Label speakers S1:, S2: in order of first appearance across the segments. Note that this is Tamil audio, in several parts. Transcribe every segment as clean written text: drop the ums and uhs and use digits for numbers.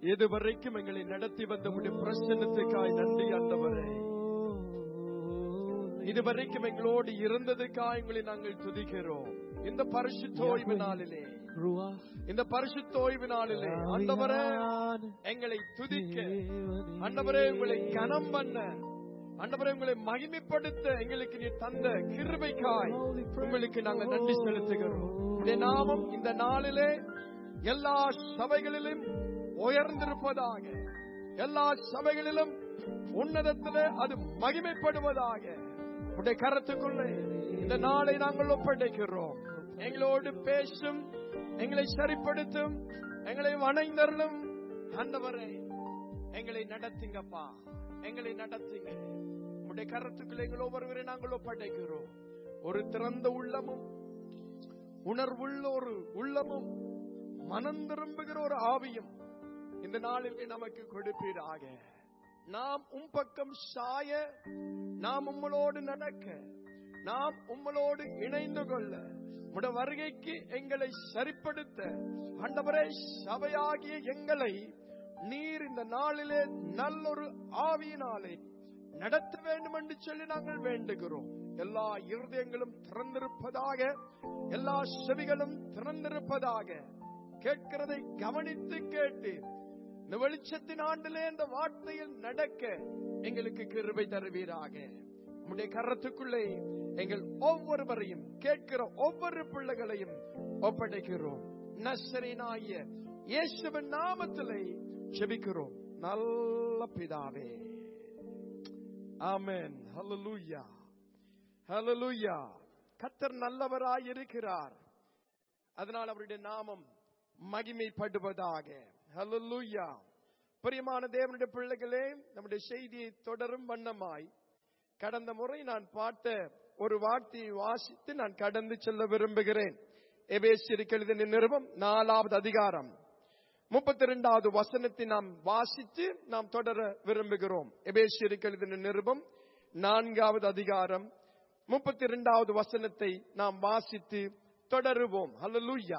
S1: இதுவரைக்கும் எங்களை நடத்தி வந்த உடைய பிரசன்னத்துக்காய் நன்றி ஆண்டவரே. இதுவரைக்கும் எங்களோடு இருந்ததுக்காக உங்களை நாங்கள் துதிக்கிறோம். இந்த பரிசுத்த ஓய்வு நாளிலே, இந்த பரிசுத்த ஓய்வு நாளிலே ஆண்டவரே எங்களை துதிக்க, ஆண்டவரே உங்களை கனம் பண்ண, ஆண்டவரே உங்களை மகிமைப்படுத்த எங்களுக்கு நீ தந்த கிருபைக்காய் உங்களுக்கு நாங்கள் நன்றி செலுத்துகிறோம். உடைய நாமம் இந்த நாளிலே எல்லா சபைகளிலும் உயர்ந்திருப்பதாக, எல்லா சபைகளிலும் உன்னதத்திலே அது மகிமைப்படுவதாக. உடைய கரத்துக்குள்ளே இந்த நாளை நாங்கள் ஒப்படைக்கிறோம். எங்களோடு பேசும், எங்களை சரிப்படுத்தும், எங்களை வணங்கலும் ஆண்டவரே எங்களை நடத்துங்கப்பா, எங்களை நடத்துங்க. உடைய கரத்துக்குள்ளே எங்கள் ஒவ்வொருவரை நாங்கள் ஒப்படைக்கிறோம். ஒரு திறந்த உள்ளமும், உணர்வுள்ள ஒரு உள்ளமும், மனம் திரும்புகிற ஒரு ஆவியும் இந்த நாளில் நமக்கு கொடுப்பீராக. நாம் பக்கம் சாய, நாம் உம்மளோடு நடக்க, நாம் உம்மளோடு இணைந்து கொள்ள, உடைய வருகைக்கு எங்களை சரிப்படுத்த ஆண்டவரே சபையாகிய எங்களை நீர் இந்த நாளிலே நல்லொரு ஆவியினாலே நடத்த வேண்டும் என்று சொல்லி நாங்கள் வேண்டுகிறோம். எல்லா இருதயங்களும் திறந்திருப்பதாக, எல்லா செவிகளும் திறந்திருப்பதாக, கேட்கிறதை கவனித்து கேட்டு இந்த வெளிச்சத்தின் ஆண்டிலே இந்த வார்த்தையில் நடக்க எங்களுக்கு கிருபை தருவீராக. உம்முடைய கரத்துக்குள்ளே எங்கள் ஒவ்வொருவரையும், கேட்கிற ஒவ்வொரு பிள்ளைகளையும் ஒப்படைக்கிறோம். நசரேயனாகிய இயேசுவின் நாமத்திலே ஜெபிக்கிறோம் நல்ல பிதாவே, ஆமென். ஹல்லேலூயா, ஹல்லேலூயா. கர்த்தர் நல்லவராய் இருக்கிறார், அதனால் அவருடைய நாமம் மகிமைப்படுவதாக. ஹல்லேலூயா. பிரியமான தேவனுடைய பிள்ளைகளே, நம்முடைய செய்தியை தொடரும் வண்ணமாய் கடந்த முறை நான் பார்த்த ஒரு வார்த்தையை வாசித்து நான் கடந்து செல்ல விரும்புகிறேன். எபேசியருக்கு எழுதின நிருபம் 4வது அதிகாரம் 32வது வசனத்தை நாம் வாசித்து நாம் தொடர விரும்புகிறோம். எபேசியருக்கு எழுதின நிருபம் 4வது அதிகாரம் 32வது வசனத்தை நாம் வாசித்து தொடருவோம். ஹல்லேலூயா.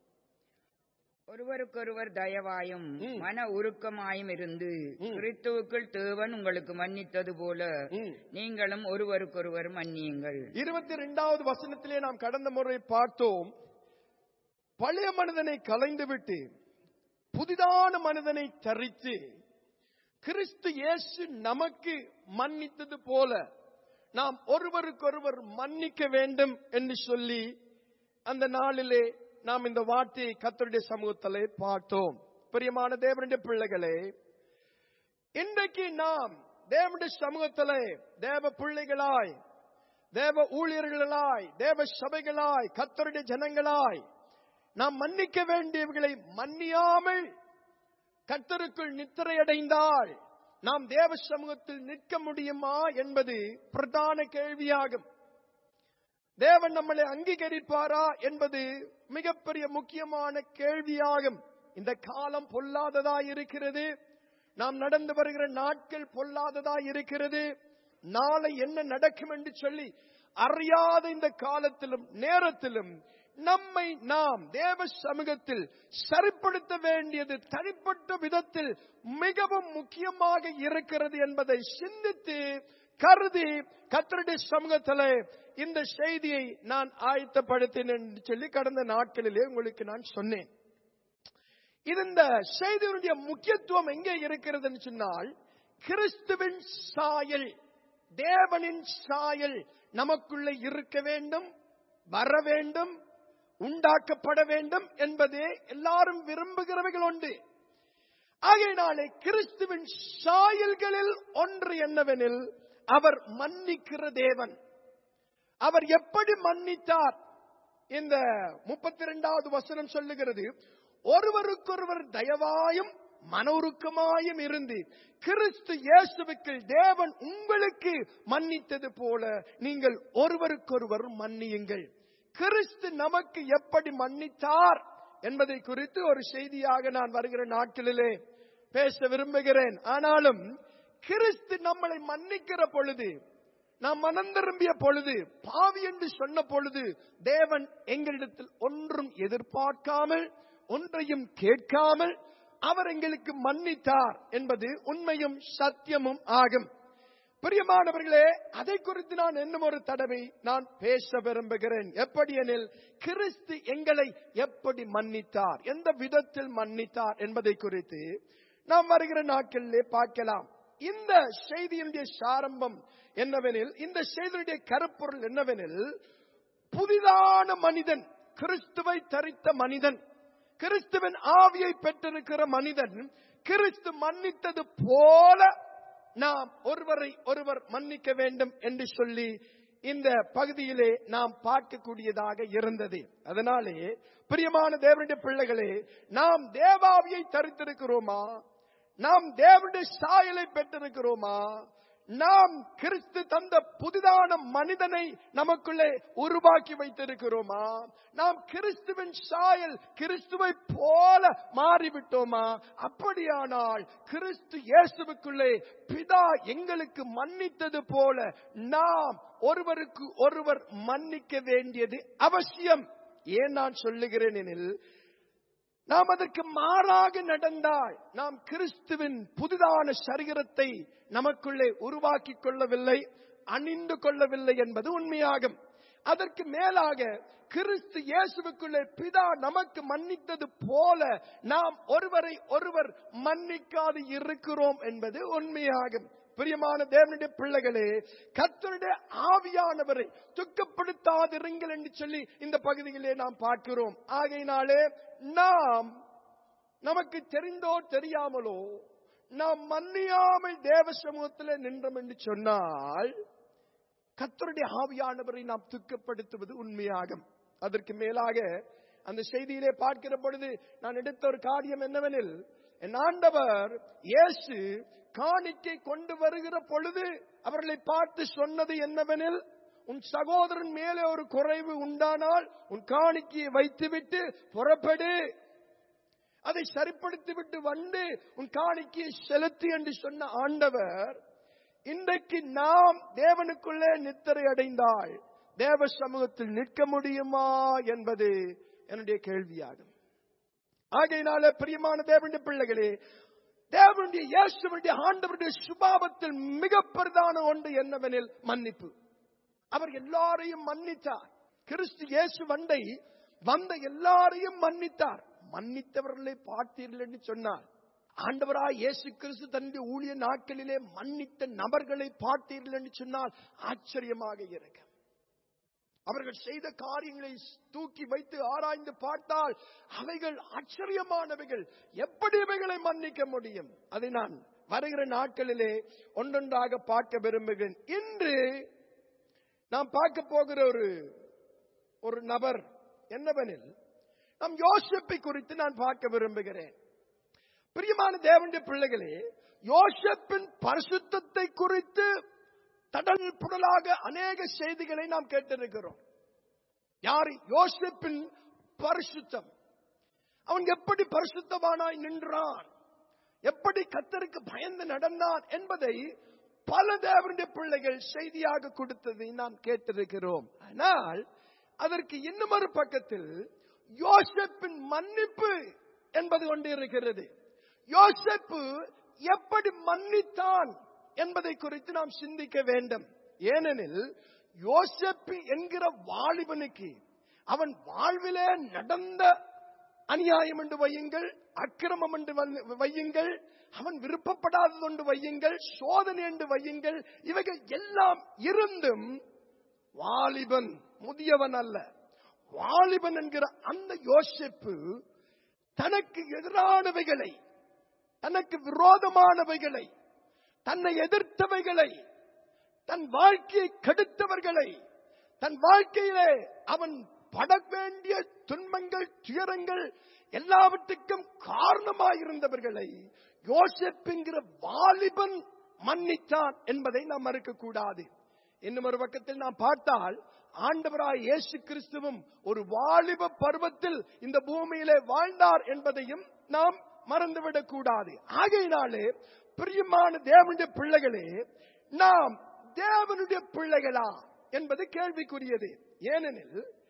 S2: ஒருவருக்கொருவர் தயவாயும் மன உருக்கமாயும் இருந்து கிறிஸ்துவுக்குள் தேவன் உங்களுக்கு மன்னித்தது போல நீங்களும் ஒருவருக்கொருவர் மன்னியுங்கள்.
S1: 22வது வசனத்திலே நாம் கடந்த முறை பார்த்தோம், பழைய மனிதனை களைந்துவிட்டு புதிதான மனிதனை தரித்து கிறிஸ்து இயேசு நமக்கு மன்னித்தது போல நாம் ஒருவருக்கொருவர் மன்னிக்க வேண்டும் என்று சொல்லி அந்த நாளிலே நாம் இந்த வார்த்தையை கர்த்தருடைய சமூகத்திலே பார்த்தோம். பிரியமான தேவனுடைய பிள்ளைகளே, இன்றைக்கு நாம் தேவனுடைய சமூகத்திலே தேவ பிள்ளைகளாய், தேவ ஊழியர்களாய், தேவ சபைகளாய், கர்த்தருடைய ஜனங்களாய் நாம் மன்னிக்க வேண்டியவர்களை மன்னியாமல் கர்த்தருக்குள் நித்திரையடைந்தால் நாம் தேவ சமூகத்தில் நிற்க முடியுமா என்பது பிரதான கேள்வியாகும். தேவன் நம்மளை அங்கீகரிப்பாரா என்பது மிகப்பெரிய முக்கியமான கேள்வியாகும். இந்த காலம் பொல்லாததாய் இருக்கிறது, நாம் நடந்து வருகிற நாட்கள் பொல்லாததாய் இருக்கிறது. நாளை என்ன நடக்கும் என்று சொல்லி அறியாத இந்த காலத்திலும் நேரத்திலும் நம்மை நாம் தேவ சமூகத்தில் சரிப்படுத்த வேண்டியது தனிப்பட்ட விதத்தில் மிகவும் முக்கியமாக இருக்கிறது என்பதை சிந்தித்து கருதி கர்த்தருடைய சமூகத்திலே இந்த செய்தியை நான் ஆயத்தப்படுத்தினேன் என்று சொல்லி கடந்த நாட்களிலே உங்களுக்கு நான் சொன்னேன். இந்த செய்தியினுடைய முக்கியத்துவம் எங்கே இருக்கிறது என்று சொன்னால், கிறிஸ்துவின் சாயல், தேவனின் சாயல் நமக்குள்ளே இருக்க வேண்டும், வர வேண்டும், உண்டாக்கப்பட வேண்டும் என்பதே எல்லாரும் விரும்புகிறவைகள் உண்டு. ஆகையினாலே கிறிஸ்துவின் சாயல்களில் ஒன்று என்னவெனில், அவர் மன்னிக்கிற தேவன். அவர் எப்படி மன்னித்தார்? இந்த 32வது வசனம் சொல்லுகிறது, ஒருவருக்கொருவர் தயவாயும் மன உருக்கமாயும் இருந்து கிறிஸ்து இயேசுவுக்கு தேவன் உங்களுக்கு மன்னித்தது போல நீங்கள் ஒருவருக்கொருவர் மன்னியுங்கள். கிறிஸ்து நமக்கு எப்படி மன்னித்தார் என்பதை குறித்து ஒரு செய்தியாக நான் வருகிற நாட்களிலே பேச விரும்புகிறேன். ஆனாலும் கிறிஸ்து நம்மளை மன்னிக்கிற பொழுது, நாம் மனம் திரும்பிய பொழுது, பாவி என்று சொன்ன பொழுது, தேவன் எங்களிடத்தில் ஒன்றும் எதிர்பார்க்காமல், ஒன்றையும் கேட்காமல், அவர் எங்களுக்கு மன்னித்தார் என்பது உண்மையும் சத்தியமும் ஆகும். பிரியமானவர்களே, அதை குறித்து நான் இன்னும் ஒரு தடவை நான் பேச விரும்புகிறேன். எப்படி எனில், கிறிஸ்து எங்களை எப்படி மன்னித்தார், எந்த விதத்தில் மன்னித்தார் என்பதை குறித்து நாம் வருகிற நாட்களிலே பார்க்கலாம். இந்த செய்தியினுடைய சாரம்பம் என்னவெனில், இந்த செய்தியுடைய கருப்பொருள் என்னவெனில், புதிதான மனிதன், கிறிஸ்துவை தரித்த மனிதன், கிறிஸ்துவின் ஆவியை பெற்றிருக்கிற மனிதன் கிறிஸ்து மன்னித்தது போல நாம் ஒருவரை ஒருவர் மன்னிக்க வேண்டும் என்று சொல்லி இந்த பகுதியிலே நாம் பார்க்கக்கூடியதாக இருந்தது. அதனாலே பிரியமான தேவனுடைய பிள்ளைகளே, நாம் தேவாவியை தரித்திருக்கிறோமா? நாம் தேவனுடைய சாயலை பெற்றிருக்கிறோமா? நாம் கிறிஸ்து தந்த புதிதான மனிதனை நமக்குள்ளே உருவாக்கி வைத்திருக்கிறோமா? நாம் கிறிஸ்துவின் சாயல், கிறிஸ்துவை போல மாறிவிட்டோமா? அப்படியானால் கிறிஸ்து இயேசுவுக்குள்ளே பிதா எங்களுக்கு மன்னித்தது போல நாம் ஒருவருக்கு ஒருவர் மன்னிக்க வேண்டியது அவசியம். ஏன் நான் சொல்லுகிறேன் எனில், நாம் அதற்கு மாறாக நடந்தால் நாம் கிறிஸ்துவின் புதிதான சரீரத்தை நமக்குள்ளே உருவாக்கி கொள்ளவில்லை, அணிந்து கொள்ளவில்லை என்பது உண்மையாகும். அதற்கு மேலாக கிறிஸ்து இயேசுவுக்குள்ளே பிதா நமக்கு மன்னித்தது போல நாம் ஒருவரை ஒருவர் மன்னிக்காது இருக்கிறோம் என்பது உண்மையாகும். பிரியமான தேவனுடைய பிள்ளைகளே, கர்த்தருடைய ஆவியானவரை துக்கப்படுத்தாதிருங்கள் என்று சொல்லி இந்த பகுதியிலே நாம் பார்க்கிறோம். ஆகையினாலே நாம் நமக்கு தெரிந்தோ தெரியாமலோ நாம் மன்னியாமல் தேவ சமூகத்திலே நின்றோம் என்று சொன்னால் கர்த்தருடைய ஆவியானவரை நாம் துக்கப்படுத்துவது உண்மையாகும். அதற்கு மேலாக அந்த செய்தியிலே பார்க்கிற பொழுது நான் எடுத்த ஒரு காரியம் என்னவெனில், என் ஆண்டவர் இயேசு காணிக்கை கொண்டு வருகிற பொழுது அவர்களை பார்த்து சொன்னது என்னவெனில், உன் சகோதரன் மேலே ஒரு குறைவு உண்டானால் உன் காணிக்கையை வைத்துவிட்டு புறப்படு, அதை சரிப்படுத்திவிட்டு வந்து உன் காணிக்கையை செலுத்தி என்று சொன்ன ஆண்டவர், இன்றைக்கு நாம் தேவனுக்குள்ளே நித்திரை அடைந்தால் தேவ சமூகத்தில் நிற்க முடியுமா என்பது என்னுடைய கேள்வியாகும். ஆகையினால பிரியமான தேவனுடைய பிள்ளைகளே, தேவனுடைய இயேசுவுடைய ஆண்டவருடைய சுபாவத்தில் மிக பிரதான ஒன்று என்னவெனில் மன்னிப்பு. அவர் எல்லாரையும் மன்னித்தார். கிறிஸ்து இயேசு வந்த எல்லாரையும் மன்னித்தார். மன்னித்தவர்களை பார்த்தீர்கள் என்று சொன்னார். ஆண்டவராய் இயேசு கிறிஸ்து தன்னுடைய ஊழிய நாட்களிலே மன்னித்த நபர்களை பார்த்தீர்கள் என்று சொன்னால் ஆச்சரியமாக இருக்கும். அவர்கள் செய்த காரியங்களை தூக்கி வைத்து ஆராய்ந்து பார்த்தால் அவைகள் ஆச்சரியமானவைகள். எப்படி இவைகளை மன்னிக்க முடியும்? அதை நான் வருகிற நாட்களிலே ஒன்றொன்றாக பார்க்க விரும்புகிறேன். இன்று நாம் பார்க்க போகிற ஒரு நபர் என்னவெனில், நம் யோசேப்பை குறித்து நான் பார்க்க விரும்புகிறேன். பிரியமான தேவனுடைய பிள்ளைகளே, யோசேப்பின் பரிசுத்தத்தை குறித்து தடல் புடலாக அநேக செய்திகளை நாம் கேட்டிருக்கிறோம். யார் யோசேப்பின் பரிசுத்தம், அவன் எப்படி பரிசுத்தமானாய் நின்றான், எப்படி கர்த்தருக்கு பயந்து நடந்தான் என்பதை பல தேவனுடைய பிள்ளைகள் செய்தியாக கொடுத்ததை நாம் கேட்டிருக்கிறோம். ஆனால் அதற்கு இன்னும் ஒரு பக்கத்தில் யோசேப்பின் மன்னிப்பு என்பது கொண்டு இருக்கிறது. யோசேப்பு எப்படி மன்னித்தான் என்பதை குறித்து நாம் சிந்திக்க வேண்டும். ஏனெனில் யோசேப்பு என்கிற வாலிபனுக்கு அவன் வாழ்விலே நடந்த அநியாயம் என்று வையுங்கள், அக்கிரமம் என்று வையுங்கள், அவன் விருப்பப்படாதது என்று வையுங்கள், சோதனை என்று வையுங்கள், இவைகள் எல்லாம் இருந்தும் வாலிபன், முதியவன் அல்ல, வாலிபன் என்கிற அந்த யோசேப்பு தனக்கு எதிரானவைகளை, தனக்கு விரோதமானவைகளை, தன்னை எதிர்த்தவைகளை, தன் வாழ்க்கையை கெடுத்தவர்களை, தன் வாழ்க்கையிலே அவன் பட வேண்டிய துன்பங்கள், துயரங்கள் எல்லாவற்றுக்கும் காரணமாயிருந்தவர்களை யோசேப்புங்கிற வாலிபன் மன்னித்தான் என்பதை நாம் மறுக்க கூடாது. இன்னும் ஒரு பக்கத்தில் நாம் பார்த்தால் ஆண்டவராய் இயேசு கிறிஸ்துவும் ஒரு வாலிப பருவத்தில் இந்த பூமியிலே வாழ்ந்தார் என்பதையும் நாம் மறந்துவிடக் கூடாது. ஆகையினாலே பிரியமான தேவனுடைய பிள்ளைகளே, நாம் தேவனுடைய பிள்ளைகளா என்பது கேள்விக்குரியது. ஏனெனில்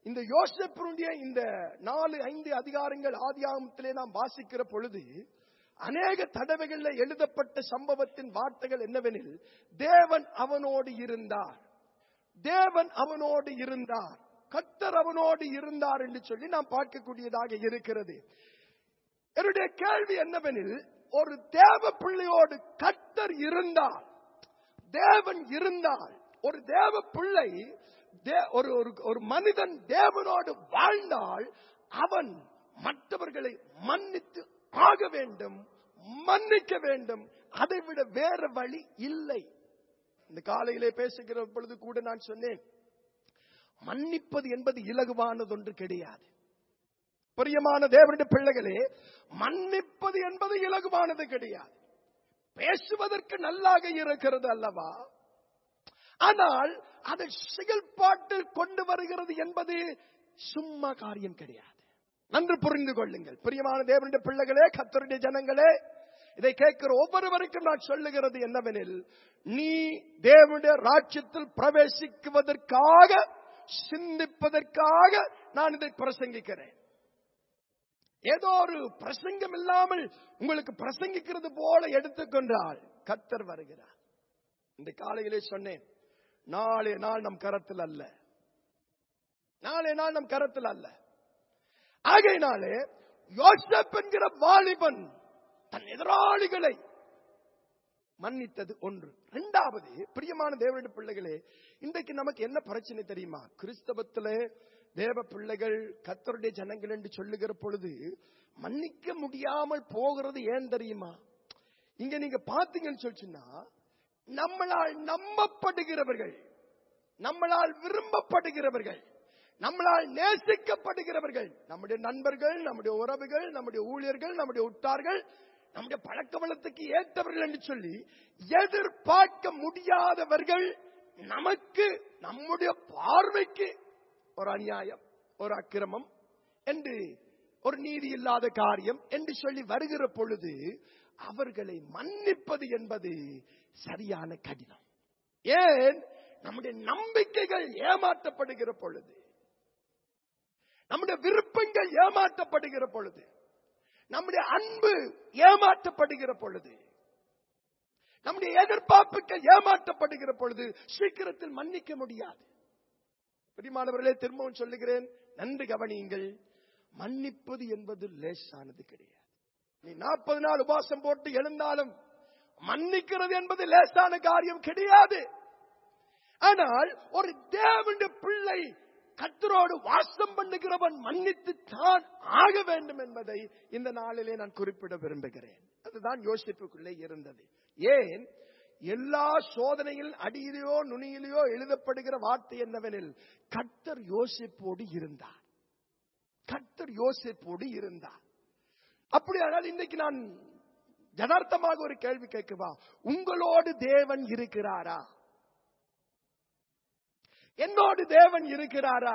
S1: இந்த யோசேப்புடைய இந்த 4-5 அதிகாரங்கள் ஆதியாகமத்திலே நாம் வாசிக்கிற பொழுது அநேக தடவைகள்ல எழுதப்பட்ட சம்பவத்தின் வார்த்தைகள் என்னவெனில், தேவன் அவனோடு இருந்தார், தேவன் அவனோடு இருந்தார், கர்த்தர் அவனோடு இருந்தார் என்று சொல்லி நாம் பார்க்கக்கூடியதாக இருக்கிறது. என்னுடைய கேள்வி என்னவெனில், ஒரு தேவ பிள்ளையோடு கர்த்தர் இருந்தால், தேவன் இருந்தால், ஒரு தேவ பிள்ளை, ஒரு மனிதன் தேவனோடு வாழ்ந்தால் அவன் மற்றவர்களை மன்னித்து ஆக வேண்டும், மன்னிக்க வேண்டும். அதைவிட வேற வழி இல்லை. இந்த காலையிலே பேசுகிற பொழுது கூட நான் சொன்னேன், மன்னிப்பது என்பது இலகுவானது ஒன்று கிடையாது. பிரியமான தேவனுடைய பிள்ளைகளே, மன்னிப்பது என்பது இலகுவானது கிடையாது. பேசுவதற்கு நல்லாக இருக்கிறது அல்லவா, ஆனால் அதை செயல்பாட்டில் கொண்டு வருகிறது என்பது சும்மா காரியம் கிடையாது. நன்று புரிந்து கொள்ளுங்கள் பிரியமான தேவனுடைய பிள்ளைகளே, கர்த்தருடைய ஜனங்களே. இதை கேட்கிற ஒவ்வொருவருக்கும் நான் சொல்லுகிறது என்னவெனில், நீ தேவனுடைய ராஜ்யத்தில் பிரவேசிக்குவதற்காக, சிந்திப்பதற்காக நான் இதை பிரசங்கிக்கிறேன். ஏதோ ஒரு பிரசங்கம் இல்லாமல் உங்களுக்கு பிரசங்கிக்கிறது போல எடுத்துக்கொண்டால் கர்த்தர் வருகிறார். இந்த காலையிலே சொன்னேன், நாளே நாள் நம் கரத்தில் அல்ல, நாளே நாள் நம் கரத்தில் அல்ல. ஆகையினாலே யோசேப்பு என்கிற வாலிபன் தன் எதிராளிகளை மன்னித்தது ஒன்று. இரண்டாவது, பிரியமான தேவனுடைய பிள்ளைகளே, இன்றைக்கு நமக்கு என்ன பிரச்சனை தெரியுமா? கிறிஸ்தவத்திலே தேவ பிள்ளைகள், கர்த்தருடைய ஜனங்கள் என்று சொல்லுகிற பொழுது மன்னிக்க முடியாமல் போகிறது ஏன் தெரியுமா? இங்க நீங்க பாத்தீங்கன்னு சொல்லிச்சுன்னா, நம்மளால் நம்பப்படுகிறவர்கள், நம்மளால் விரும்பப்படுகிறவர்கள், நம்மளால் நேசிக்கப்படுகிறவர்கள், நம்முடைய நண்பர்கள், நம்முடைய உறவுகள், நம்முடைய ஊழியர்கள், நம்முடைய உற்றார்கள், நம்முடைய பழக்க வழக்கத்துக்கு ஏற்றவர்கள் என்று சொல்லி எதிர்பார்க்க முடியாதவர்கள் நமக்கு, நம்முடைய பார்வைக்கு ஒரு அநியாயம், ஒரு அக்கிரமம் என்று, ஒரு நீதி இல்லாத காரியம் என்று சொல்லி வருகிற பொழுது அவர்களை மன்னிப்பது என்பது சரியான கடினம். ஏன்? நம்முடைய நம்பிக்கைகள் ஏமாற்றப்படுகிற பொழுது, நம்முடைய விருப்பங்கள் ஏமாற்றப்படுகிற பொழுது, நம்முடைய அன்பு ஏமாற்றப்படுகிற பொழுது, நம்முடைய எதிர்பார்ப்புகள் ஏமாற்றப்படுகிற பொழுது சீக்கிரத்தில் மன்னிக்க முடியாது. பிரியமானவர்களே, திரும்பவும் சொல்லுகிறேன், நன்கு கவனியுங்கள். மன்னிப்பது என்பது லேசானது கிடையாது. நீ 40 நாள் உபவாசம் போட்டு எழுந்தாலும் மன்னிக்கிறது என்பது லேசான காரியம் கிடையாது. ஆனால் ஒரு தேவனுடைய பிள்ளை, கர்த்தரோடு வாசம் பண்ணுகிறவன் மன்னித்து தான் ஆக வேண்டும் என்பதை இந்த நாளிலே நான் குறிப்பிட விரும்புகிறேன். அதுதான் யோசிப்புக்குள்ளே இருந்தது. ஏன்? எல்லா சோதனையில் அடியிலையோ நுனியிலையோ எழுதப்படுகிற வார்த்தை என்னவெனில், கர்த்தர் யோசிப்போடு இருந்தார், கர்த்தர் யோசிப்போடு இருந்தார். அப்படியானால் இன்றைக்கு நான் யதார்த்தமாக ஒரு கேள்வி கேட்கவா? உங்களோடு தேவன் இருக்கிறாரா? என்னோடு தேவன் இருக்கிறாரா?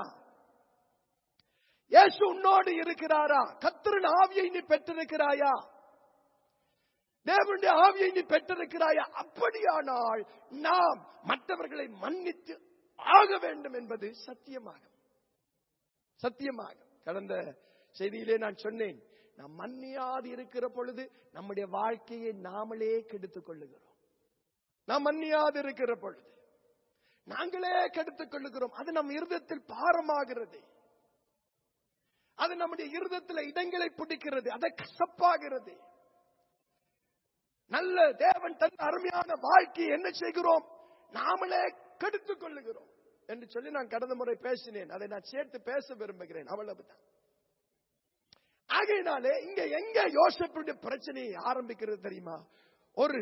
S1: இயேசு உன்னோடு இருக்கிறாரா? கர்த்தரின் ஆவியை நீ பெற்றிருக்கிறாயா? தேவனுடைய ஆவியை நீ பெற்றிருக்கிறாயா? அப்படியானால் நாம் மற்றவர்களை மன்னித்து ஆக வேண்டும் என்பது சத்தியமாகும். சத்தியமாக கடந்த செய்தியிலே நான் சொன்னேன், நாம் மன்னியாது இருக்கிற பொழுது நம்முடைய வாழ்க்கையை நாமளே கெடுத்துக் கொள்ளுகிறோம். நாம் மன்னியாது இருக்கிற பொழுது நாங்களே கெடுத்துக் கொள்ளுகிறோம். அது நம் இருதயத்தில் பாரமாகிறது, அது நம்முடைய இருதயத்தில் இடங்களை பிடிக்கிறது, அதை கசப்பாகிறது. நல்ல தேவன் தன் அருமையான வாழ்க்கையை என்ன செய்கிறோம்? நாமளே கெடுத்துக் கொள்ளுகிறோம் என்று சொல்லி நான் கடந்த முறை பேசினேன். அதை நான் சேர்த்து பேச விரும்புகிறேன். அவ்வளவுதான். ஆகையினாலே இங்க எங்க யோசேப்புடைய பிரச்சனையை ஆரம்பிக்கிறது தெரியுமா? ஒரு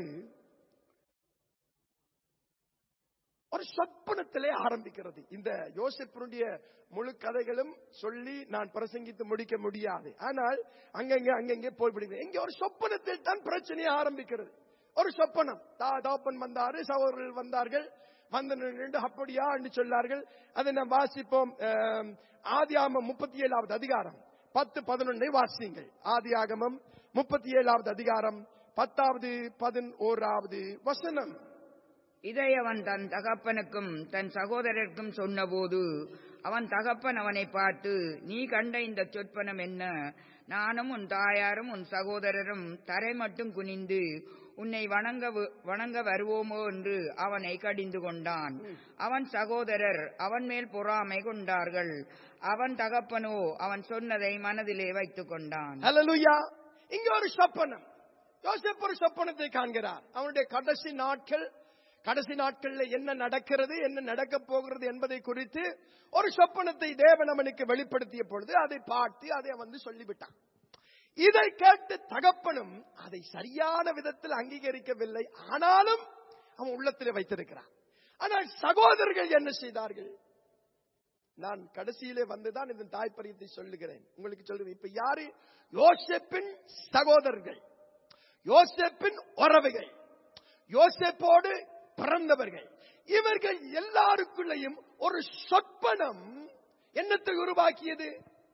S1: சொப்பனத்திலே ஆரம்பிக்கிறது. இந்த யோசேப்புடைய முழு கதைகளும் சொல்லி நான் பிரசங்கித்து முடிக்க முடியாது. ஆனால் அங்கங்கே போய்விடுங்க. இங்க ஒரு சொப்பனத்தில் தான் பிரச்சனையை ஆரம்பிக்கிறது. ஒரு சொப்பனம். தாப்பன் வந்தாரு, சகோதரர்கள் வந்தார்கள், வந்து நின்று அப்படியா என்று சொன்னார்கள். அதை நாம் வாசிப்போம். ஆதியாகமம் 37வது அதிகாரம் 10-11 வாசியுங்கள். ஆதியாகமம் 37வது அதிகாரம் 10வது 11வது வசனம்.
S2: இதை அவன் தன் தகப்பனுக்கும் தன் சகோதரருக்கும் சொன்னபோது அவன் தகப்பன் அவனை பார்த்து, நீ கண்ட இந்த சொற்பனம் என்ன? நானும் உன் தாயாரும் உன் சகோதரரும் தரை மட்டும் குனிந்து உன்னை வணங்க வருவோமோ என்று அவனை கடிந்து கொண்டான். அவன் சகோதரர் அவன் மேல் பொறாமை கொண்டார்கள். அவன் தகப்பனோ அவன் சொன்னதை மனதிலே வைத்துக் கொண்டான்.
S1: ஹல்லேலூயா. இங்க ஒரு சொப்பனம், யோசேப்பு ஒரு சொப்பனத்தை காண்கிறார். அவனுடைய கடைசி நாட்கள்ல என்ன நடக்கிறது, என்ன நடக்க போகிறது என்பதை குறித்து ஒரு சொப்பனத்தை தேவன் அவனுக்கு வெளிப்படுத்திய பொழுது அதை பார்த்து அதை வந்து சொல்லிவிட்டான். இதை கேட்டு தகப்பனும் அதை சரியான விதத்தில் அங்கீகரிக்கவில்லை. ஆனாலும் அவன் உள்ளத்திலே வைத்திருக்கிறான். ஆனால் சகோதரர்கள் என்ன செய்தார்கள்? நான் கடைசியிலே வந்துதான் இந்த தாய்ப்பரியத்தை சொல்லுகிறேன், உங்களுக்கு சொல்லுகிறேன். இப்ப யாரு? யோசேப்பின் சகோதரர்கள், யோசேப்பின் உறவுகள், யோசேப்போடு பிறந்தவர்கள். இவர்கள் எல்லாருக்குள்ளேயும் ஒரு சொப்பனம் என்னத்தை உருவாக்கியது?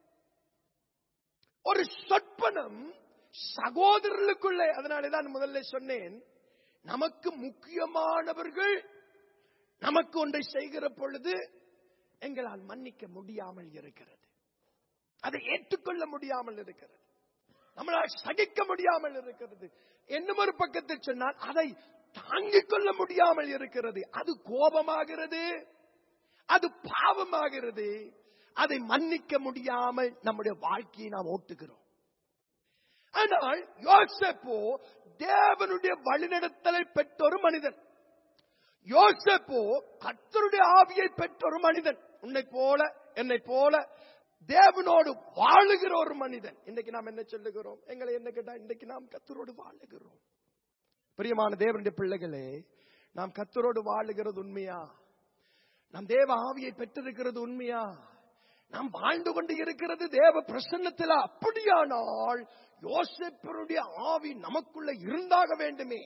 S1: ஒரு சொப்பனம் சகோதரர்களுக்குள்ளே. அதனாலேதான் முதல்ல சொன்னேன், நமக்கு முக்கியமானவர்கள் நமக்கு ஒன்றை செய்கிற பொழுது எங்களால் மன்னிக்க முடியாமல் இருக்கிறது, அதை ஏற்றுக்கொள்ள முடியாமல் இருக்கிறது, நம்மளால் சகிக்க முடியாமல் இருக்கிறது. இன்னும் ஒரு பக்கத்தில் சொன்னால் அதை தாங்கிக் கொள்ள முடியாமல் இருக்கிறது. அது கோபமாகிறது, அது பாவமாகிறது. அதை மன்னிக்க முடியாமல் நம்முடைய வாழ்க்கையை நாம் ஓட்டுகிறோம். ஆனால் யோசேப்பு தேவனுடைய வழிநடத்தலை பெற்ற ஒரு மனிதன். யோசேப்பு கர்த்தருடைய ஆவியை பெற்ற ஒரு மனிதன். உன்னை போல என்னை போல தேவனோடு வாழுகிற ஒரு மனிதன். இன்னைக்கு நாம் என்ன சொல்லுகிறோம்? எங்களை என்ன கேட்டா, இன்னைக்கு நாம் கர்த்தரோடு வாழுகிறோம். பிரியமான தேவனுடைய பிள்ளைகளே, நாம் கர்த்தரோடு வாழுகிறது உண்மையா? நாம் தேவ ஆவியை பெற்றிருக்கிறது உண்மையா? நாம் வாழ்ந்து கொண்டு இருக்கிறது தேவ பிரசன்னத்தில்? அப்படியானால் யோசேப்பினுடைய ஆவி நமக்குள்ள இருந்தாக வேண்டுமே.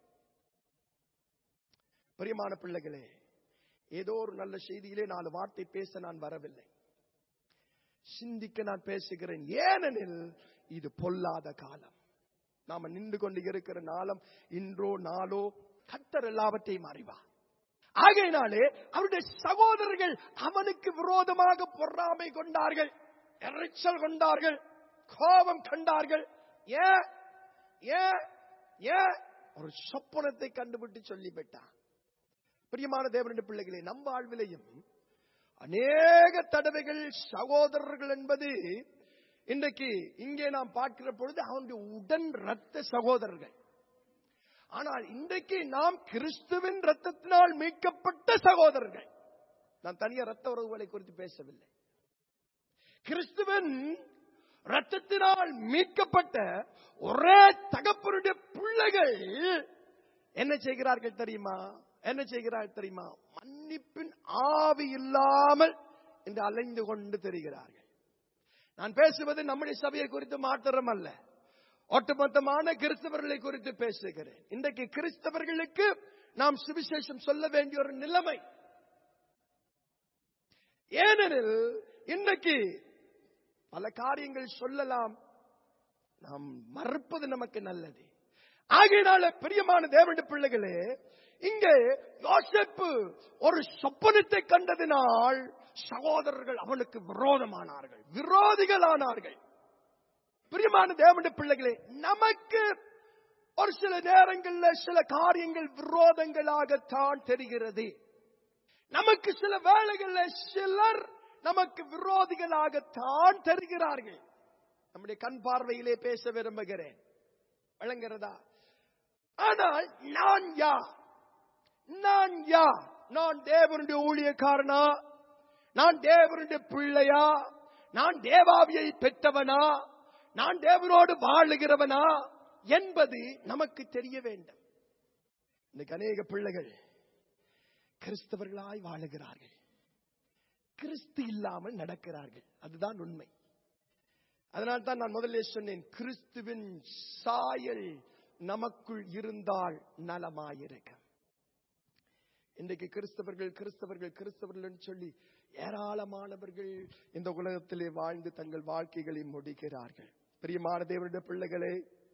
S1: பிரியமான பிள்ளைகளே, ஏதோ ஒரு நல்ல செய்தியிலே 4 வார்த்தை பேச நான் வரவில்லை, சிந்திக்க நான் பேசுகிறேன். ஏனெனில் இது பொல்லாத காலம். நாம நின்று கொண்டு இருக்கிற நாளம் இன்றோ நாளோ கர்த்தர் எல்லாவற்றையும் அறிவார். ஆகையினாலே அவருடைய சகோதரர்கள் அவனுக்கு விரோதமாக பொறாமை கொண்டார்கள், எரிச்சல் கொண்டார்கள், கோபம் கண்டார்கள். ஏன் ஒரு சொப்பனத்தை கண்டுபிட்டு சொல்லிவிட்டான். பிரியமான தேவனுடைய பிள்ளைகளே, நம் வாழ்விலையும் அநேக தடவைகள் சகோதரர்கள் என்பது இன்றைக்கு இங்கே நாம் பார்க்கிற பொழுது அவனுடைய உடன் இரத்த சகோதரர்கள். ஆனால் இன்றைக்கு நாம் கிறிஸ்துவின் இரத்தத்தினால் மீட்கப்பட்ட சகோதரர்கள். நான் தனியா இரத்த உறவுகளை குறித்து பேசவில்லை. கிறிஸ்துவின் இரத்தத்தினால் மீட்கப்பட்ட ஒரே தகப்பனுடைய பிள்ளைகள் என்ன செய்கிறார்கள் தெரியுமா? மன்னிப்பின் ஆவி இல்லாமல் என்று அலைந்து கொண்டு தெரிகிறார்கள். நான் பேசுவது நம்முடைய சபையை குறித்து மாத்திரம் அல்ல, ஒட்டுமொத்தமான கிறிஸ்தவர்களை குறித்து பேசுகிறேன். இன்றைக்கு கிறிஸ்தவர்களுக்கு நாம் சுவிசேஷம் சொல்ல வேண்டிய ஒரு நிலைமை. ஏனெனில் இன்றைக்கு பல காரியங்கள் சொல்லலாம், நாம் மறுப்பது நமக்கு நல்லது. ஆகையினால பிரியமான தேவனுடைய பிள்ளைகளே, இங்கே யோசேப்பு ஒரு சொப்பனத்தை கண்டதினால் சகோதரர்கள் அவனுக்கு விரோதமானார்கள், விரோதிகளானார்கள். பிரியமான தேவனுடைய பிள்ளைகளே, நமக்கு ஒரு சில நேரங்களில் சில காரியங்கள் விரோதங்களாகத்தான் தெரிகிறது. நமக்கு சில வேளைகளில் சிலர் நமக்கு விரோதிகளாகத்தான் தெரிகிறார்கள். நம்முடைய கண் பார்வையிலே பேச விரும்புகிறேன், வழங்குகிறதா? ஆனால் நான் யார்? நான் தேவனுடைய ஊழியக்காரனா? நான் தேவனுடைய பிள்ளையா? நான் தேவாவியை பெற்றவனா? நான் தேவனோடு வாழுகிறவனா என்பது நமக்கு தெரிய வேண்டும். இன்னைக்கு அநேக பிள்ளைகள் கிறிஸ்தவர்களாய் வாழுகிறார்கள், கிறிஸ்து இல்லாமல் நடக்கிறார்கள். அதுதான் உண்மை. அதனால் தான் நான் முதல்ல சொன்னேன், கிறிஸ்துவின் சாயல் நமக்குள் இருந்தால் நலமாயிருக்க. இன்றைக்கு கிறிஸ்தவர்கள் சொல்லி ஏராளமானவர்கள் இந்த உலகத்திலே வாழ்ந்து தங்கள் வாழ்க்கைகளை முடிக்கிறார்கள். பிரியமான தேவனுடைய பிள்ளைகளே,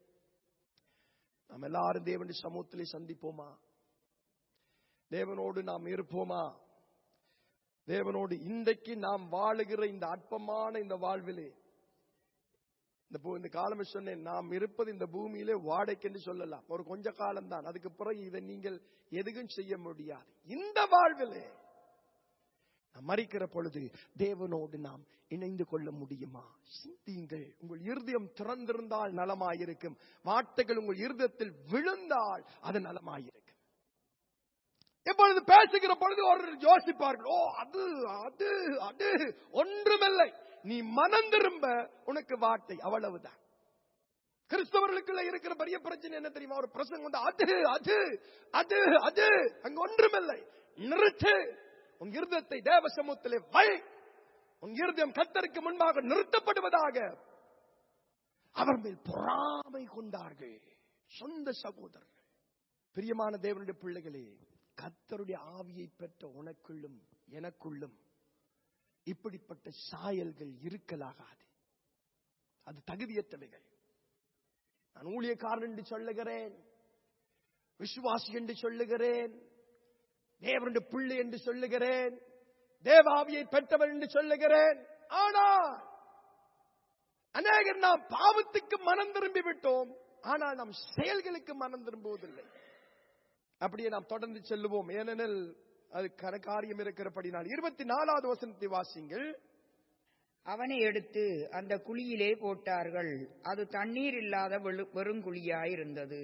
S1: நாம் எல்லாரும் தேவனுடைய சமூகத்திலே சந்திப்போமா? தேவனோடு நாம் இருப்போமா? தேவனோடு இன்றைக்கு நாம் வாழுகிற இந்த அற்பமான இந்த வாழ்விலே, இந்த காலம் சொன்னேன், நாம் இருப்பது இந்த பூமியிலே வாடகைக்கு என்று சொல்லலாம். ஒரு கொஞ்ச காலம் தான், அதுக்கு பிறகு இதை நீங்கள் எதுவும் செய்ய முடியாது. இந்த வாழ்விலே நாம் மரிக்கிற பொழுது தேவனோடு நாம் இணைந்து கொள்ள முடியுமா? சிந்தியுங்கள். உங்கள் இருதயம் திறந்திருந்தால் நலமாயிருக்கும். வார்த்தைகள் உங்கள் இருதயத்தில் விழுந்தால் அது நலமாயிருக்கும். எப்பொழுது பேசுகிற பொழுது ஒரு யோசிப்பார்கள், ஓ அது அது அது ஒன்றுமில்லை, நீ மனம் திரும்ப உனக்கு வார்த்தை, அவ்வளவுதான். கிறிஸ்தவர்களுக்குள்ள இருக்கிற பெரிய பிரச்சனை என்ன தெரியுமா? ஒரு பிரசங்கம் வந்து அது அது அது அது அங்க ஒன்றுமில்லை. நிறுத்து. உன் இருதயத்தை தேவ சமூகத்திலே வை. உன் இருதயம் கர்த்தருக்கு முன்பாக நிறுத்தப்படுவதாக. அவர் மேல் பொறாமை கொண்டார்கள் சொந்த சகோதரர்கள். பிரியமான தேவனுடைய பிள்ளைகளே, கர்த்தருடைய ஆவியை பெற்ற உனக்குள்ளும் எனக்குள்ளும் இப்படிப்பட்ட சாயல்கள் இருக்கலாகாது. அது தகுதியற்றவைகள். நான் ஊழியக்காரன் என்று சொல்லுகிறேன், விசுவாசி என்று சொல்லுகிறேன், தேவனுடைய பிள்ளை என்று சொல்லுகிறேன், தேவாவியை பெற்றவர் என்று சொல்லுகிறேன். ஆனால் அநேகர் நாம் பாவத்துக்கு மனம் திரும்பி விட்டோம், ஆனால் நாம் செயல்களுக்கு மனம் திரும்புவதில்லை. அப்படியே நாம் தொடர்ந்து செல்லுவோம். ஏனெனில் அது காரியம் இருக்கிறபடினால். 24வது வசனத்தை வாசிங்கள்.
S2: அவனை எடுத்து அந்த குழியிலே போட்டார்கள். அது தண்ணீர் இல்லாத வெறும் குழியாயிருந்தது.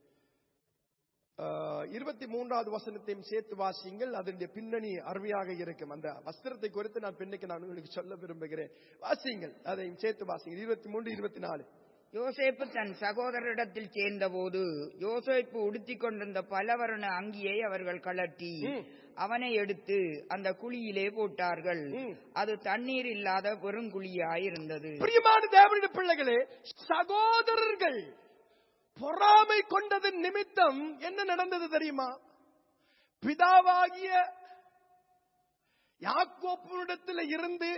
S1: 23வது வசனத்தையும் சேர்த்து வாசிங்கள். அதனுடைய பின்னணி அருமையாக இருக்கும். அந்த வஸ்திரத்தை குறித்து நான் பின்னைக்கு நான் உங்களுக்கு சொல்ல விரும்புகிறேன். வாசிங்கள், அதையும் சேர்த்து வாசிங்கள். 23, 24.
S2: யோசேப்பு தன் சகோதரரிடத்தில் சேர்ந்தபோது யோசேப்பு உடுத்திக் கொண்டிருந்த பலவர்ண அங்கியை அவர்கள் கழற்றி அவனை எடுத்து அந்த குழியிலே போட்டார்கள். அது தண்ணீர் இல்லாத வெறும் குழியாயிருந்தது.
S1: பிரியமான தேவனுடைய பிள்ளைகளே, சகோதரர்கள் பொறாமை கொண்டதன் நிமித்தம் என்ன நடந்தது தெரியுமா? பிதாவாகிய யாக்கோப்பிடத்தில் இருந்து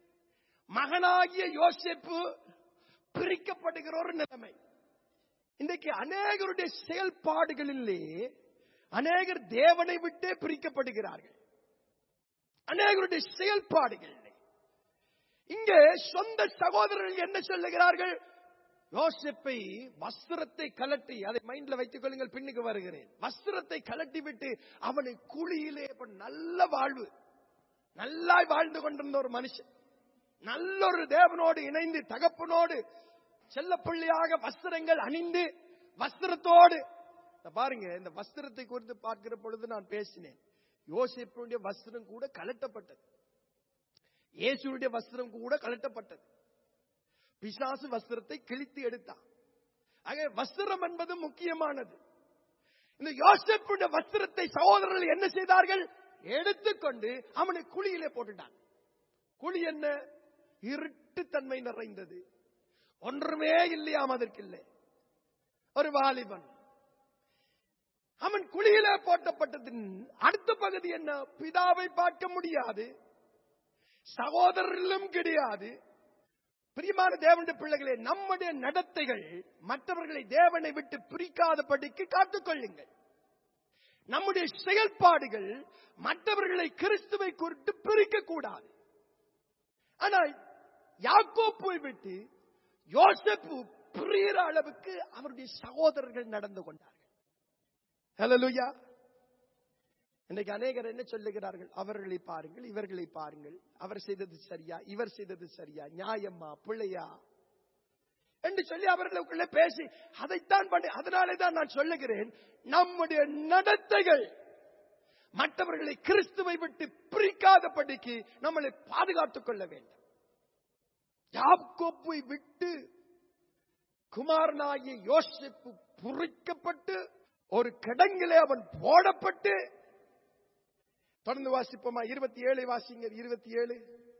S1: மகனாகிய யோசேப்பு பிரிக்கப்படுகிற ஒரு நிலைமை. இன்றைக்கு அநேகருடைய செயல்பாடுகளிலே அநேகர் தேவனை விட்டே பிரிக்கப்படுகிறார்கள். அநேகருடைய செயல்பாடுகள் இங்கே சொந்த சகோதரர்கள் என்ன சொல்லுகிறார்கள்? யோசேப்பை வஸ்திரத்தை கலட்டி, அதை மைண்ட்ல வைத்துக் கொள்ளுங்கள், பின்னுக்கு வருகிறேன். வஸ்திரத்தை கலட்டி விட்டு அவனை குழியிலே, நல்ல வாழ்வு, நல்லா வாழ்ந்து கொண்டிருந்த ஒரு மனுஷன், நல்ல ஒரு தேவனோடு இணைந்து தகப்பனோடு செல்ல பிள்ளையாக வஸ்திரங்கள் அணிந்து வஸ்திரத்தோடு பாருங்க. இந்த வஸ்திரத்தை குறித்து பார்க்கிற பொழுது நான் பேசினேன். யோசேப்புடைய வஸ்திரம் கூட கலட்டப்பட்டது, இயேசுடைய வஸ்திரம் கூட கலட்டப்பட்டது. பிசாசு வஸ்திரத்தை கிழித்து எடுத்தான். ஆக வஸ்திரம் என்பது முக்கியமானது. இந்த யோசேப்புடைய வஸ்திரத்தை சகோதரர்கள் என்ன செய்தார்கள்? எடுத்துக்கொண்டு அவனை குழியிலே போட்டுட்டான். குழி என்ன? இருட்டு தன்மை நிறைந்தது, ஒன்றுமே இல்லையாம், அதற்கு இல்லை. ஒரு வாலிபன் அவன் குழியிலே போட்டப்பட்டதின் அடுத்த பகுதி என்ன? பிதாவை பார்க்க முடியாது, சகோதரர்களும் கிடையாது. பிரியமான தேவனுடைய பிள்ளைகளே, நம்முடைய நடத்தைகள் மற்றவர்களை தேவனை விட்டு பிரிக்காதபடிக்கு காத்துக்கொள்ளுங்கள். நம்முடைய செயல்பாடுகள் மற்றவர்களை கிறிஸ்துவை குறித்து பிரிக்க கூடாது. ஆனால் யாக்கோப்பை விட்டு யோசேப்பு பிரிகிற அளவுக்கு அவருடைய சகோதரர்கள் நடந்து கொண்டார்கள். ஹல்லேலூயா. இன்னைக்கு அநேகர் என்ன சொல்லுகிறார்கள்? அவர்களை பாருங்கள், இவர்களை பாருங்கள், அவர் செய்தது சரியா, இவர் செய்தது சரியா, நியாயமா பிள்ளையா என்று சொல்லி அவர்களுக்குள்ளே பேசி அதைத்தான் பண்ணி. அதனாலே தான் நான் சொல்லுகிறேன், நம்முடைய நடத்தைகள் மற்றவர்களை கிறிஸ்துவை விட்டு பிரிக்காதபடிக்கு நம்மளை பாதுகாத்துக் கொள்ள வேண்டும். யாக்கோப்பை விட்டு குமாரனாகிய யோசேப்பு புரிக்கப்பட்டு ஒரு கிடங்கிலே அவன் போடப்பட்டு, தொடர்ந்து வாசிப்போமா? 27 வாசிங்க. 27.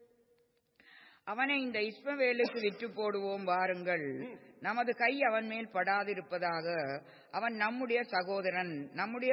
S2: அவனை இந்த இஸ்மவேலுக்கு விற்று போடுவோம் வாருங்கள், நமது கை அவன் மேல் படாதிருப்பதாக. அவன் நம்முடைய சகோதரன், நம்முடைய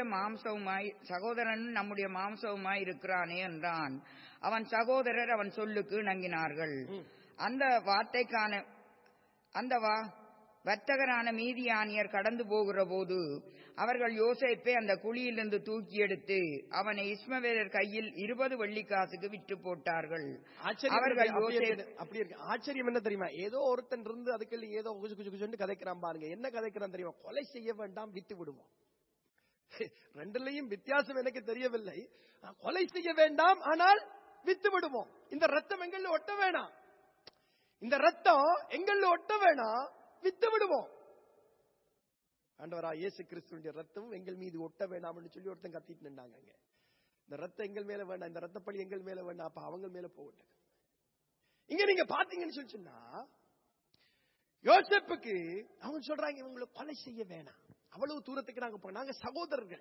S2: மாம்சவுமாய் இருக்கிறானே என்றான். அவன் சகோதரர் அவன் சொல்லுக்கு இணங்கினார்கள். வர்த்தகரான மீதியானியர் கடந்து போகிற போது அவர்கள் யோசேப்பை அந்த குழியிலிருந்து தூக்கி எடுத்து அவனை இஸ்மவேலர் கையில் 20 வெள்ளிக்காசுக்கு விற்று போட்டார்கள். அவர்கள்
S1: அப்படி இருக்கு. ஆச்சரியம் என்ன தெரியுமா? ஏதோ ஒருத்தன் இருந்து அதுக்கு ஏதோ குஜு கதைக்கிறான் பாருங்க. என்ன கதைக்கிறான் தெரியுமா? கொலை செய்ய வேண்டாம், வித்து விடுவோம். ரெண்டுலையும் வித்தியாசம் எனக்கு தெரியவில்லை. கொலை செய்ய வேண்டாம், ஆனால் வித்து விடுவோம். இந்த ரத்தம் எங்கள்ல ஒட்ட வேணாம், இந்த ரத்தம் எங்கள்ல ஒட்ட வேணாம், வித்து விடுவோம். ஆண்டவராகிய இயேசு கிறிஸ்துவின் ரத்தம் எங்கள் மீது ஒட்ட வேணாம்னு சொல்லி ஒருத்தன் கத்திட்டு நின்றாங்க. இந்த ரத்தம் எங்கள் மேல வேண்டாம், இந்த ரத்தப்பழி எங்கள் மேல வேண்டாம், அப்ப அவங்க மேல போகட்டும். இங்க நீங்க பாத்தீங்கன்னு சொல்லிச்சுன்னா, யோசேப்புக்கு அவங்க சொல்றாங்க இவங்களை கொலை செய்ய வேணாம், அவ்வளவு தூரத்துக்கு நாங்க போனோம், நாங்க சகோதரர்கள்.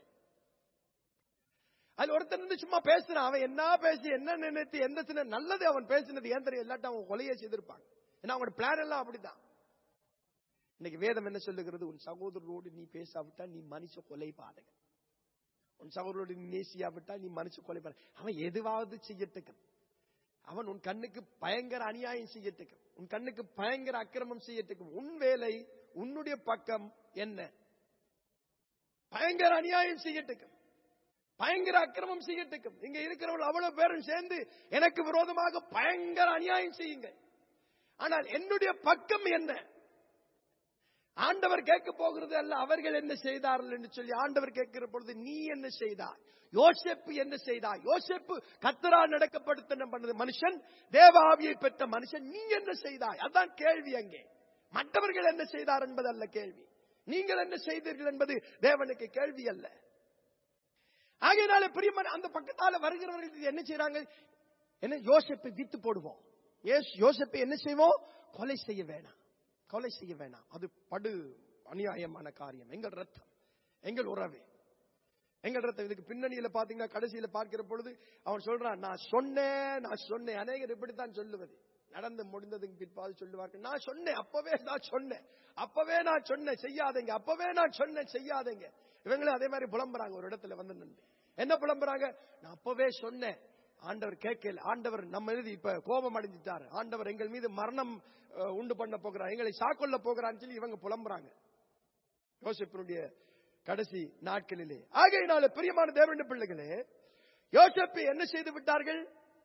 S1: அதுல ஒருத்தன் இருந்து சும்மா பேசுறான். அவன் என்ன பேசி என்ன நினைத்து எந்த சின்ன நல்லது அவன் பேசினது ஏன் தெரியும்? இல்லாட்ட அவன் கொலையை செய்திருப்பாங்க. ஏன்னா அவனோட பிளான் எல்லாம் அப்படிதான். இன்னைக்கு வேதம் என்ன சொல்லுகிறது? உன் சகோதரரோடு நீ பேசாவிட்டா நீ மனுஷ கொலை பாதகன். உன் சகோதரோடு நீ நேசியாவிட்டா நீ மனுஷ கொலை பாதகன். அவன் எதுவாவது செய்யட்டுக்கும், அவன் உன் கண்ணுக்கு பயங்கர அநியாயம் செய்யட்டுக்கும், உன் கண்ணுக்கு பயங்கர அக்கிரமம் செய்யட்டுக்கும், உன் வேலை உன்னுடைய பக்கம் என்ன? பயங்கர அநியாயம் செய்யட்டுக்கும், பயங்கர அக்கிரமம் செய்யட்டுக்கும். இங்க இருக்கிறவர்கள் அவ்வளவு பேரும் சேர்ந்து எனக்கு விரோதமாக பயங்கர அநியாயம் செய்யுங்க. ஆனால் என்னுடைய பக்கம் என்ன? ஆண்டவர் கேட்க போகிறது அல்ல அவர்கள் என்ன செய்தார்கள் என்று சொல்லி. ஆண்டவர் கேட்கிற பொழுது நீ என்ன செய்தாய்? யோசேப்பு என்ன செய்தாய்? யோசேப்பு கர்த்தரால் நடக்கப்படுத்தின மனுஷன், தேவாவியை பெற்ற மனுஷன். நீ என்ன செய்தாய்? அதான் கேள்வி. அங்கே மற்றவர்கள் என்ன செய்தார் என்பது அல்ல கேள்வி. நீங்கள் என்ன செய்தீர்கள் என்பது தேவனுக்கு கேள்வி அல்ல. ஆகையினால பிரியமான அந்த பக்கத்தால வருகிறவர்கள் என்ன செய்யறாங்க? என்ன? யோசேப்பை வித்து போடுவோம். யோசேப்பை என்ன செய்வோம்? கொலை செய்ய வேணாம், கொலை செய்ய வேணாம். அது படு அநியாயமான காரியம். எங்கள் ரத்தம், எங்கள் உறவு, எங்கள் ரத்தம். இதுக்கு பின்னணியில பாத்தீங்கன்னா கடைசியில பார்க்கிற பொழுது அவன் சொல்றான், நான் சொன்னேன். அநேகர் இப்படித்தான் சொல்லுவது. நடந்து முடிந்ததுக்கு பிற்பாடு சொல்லுவார்கள், நான் சொன்னேன், அப்பவே நான் சொன்னேன் செய்யாதீங்க, அப்பவே நான் சொன்னேன் செய்யாதீங்க. இவங்களும் அதே மாதிரி புலம்புறாங்க. ஒரு இடத்துல வந்து நின்று என்ன புலம்புறாங்க? நான் அப்பவே சொன்னேன், ஆண்டவர் கேட்கல, ஆண்டவர் நம்ம எழுதி இப்ப கோபம் அடைஞ்சிட்டாரு, ஆண்டவர் எங்கள் மீது மரணம் உண்டு பண்ண போகிறார், எங்களை சாக்கொள்ள போகிறான்னு சொல்லி இவங்க புலம்புறாங்க யோசேப்பினுடைய கடைசி நாட்களிலே. ஆகையினால பிரியமான தேவனுடைய பிள்ளைகளே, யோசேப்பை என்ன செய்து விட்டார்கள்?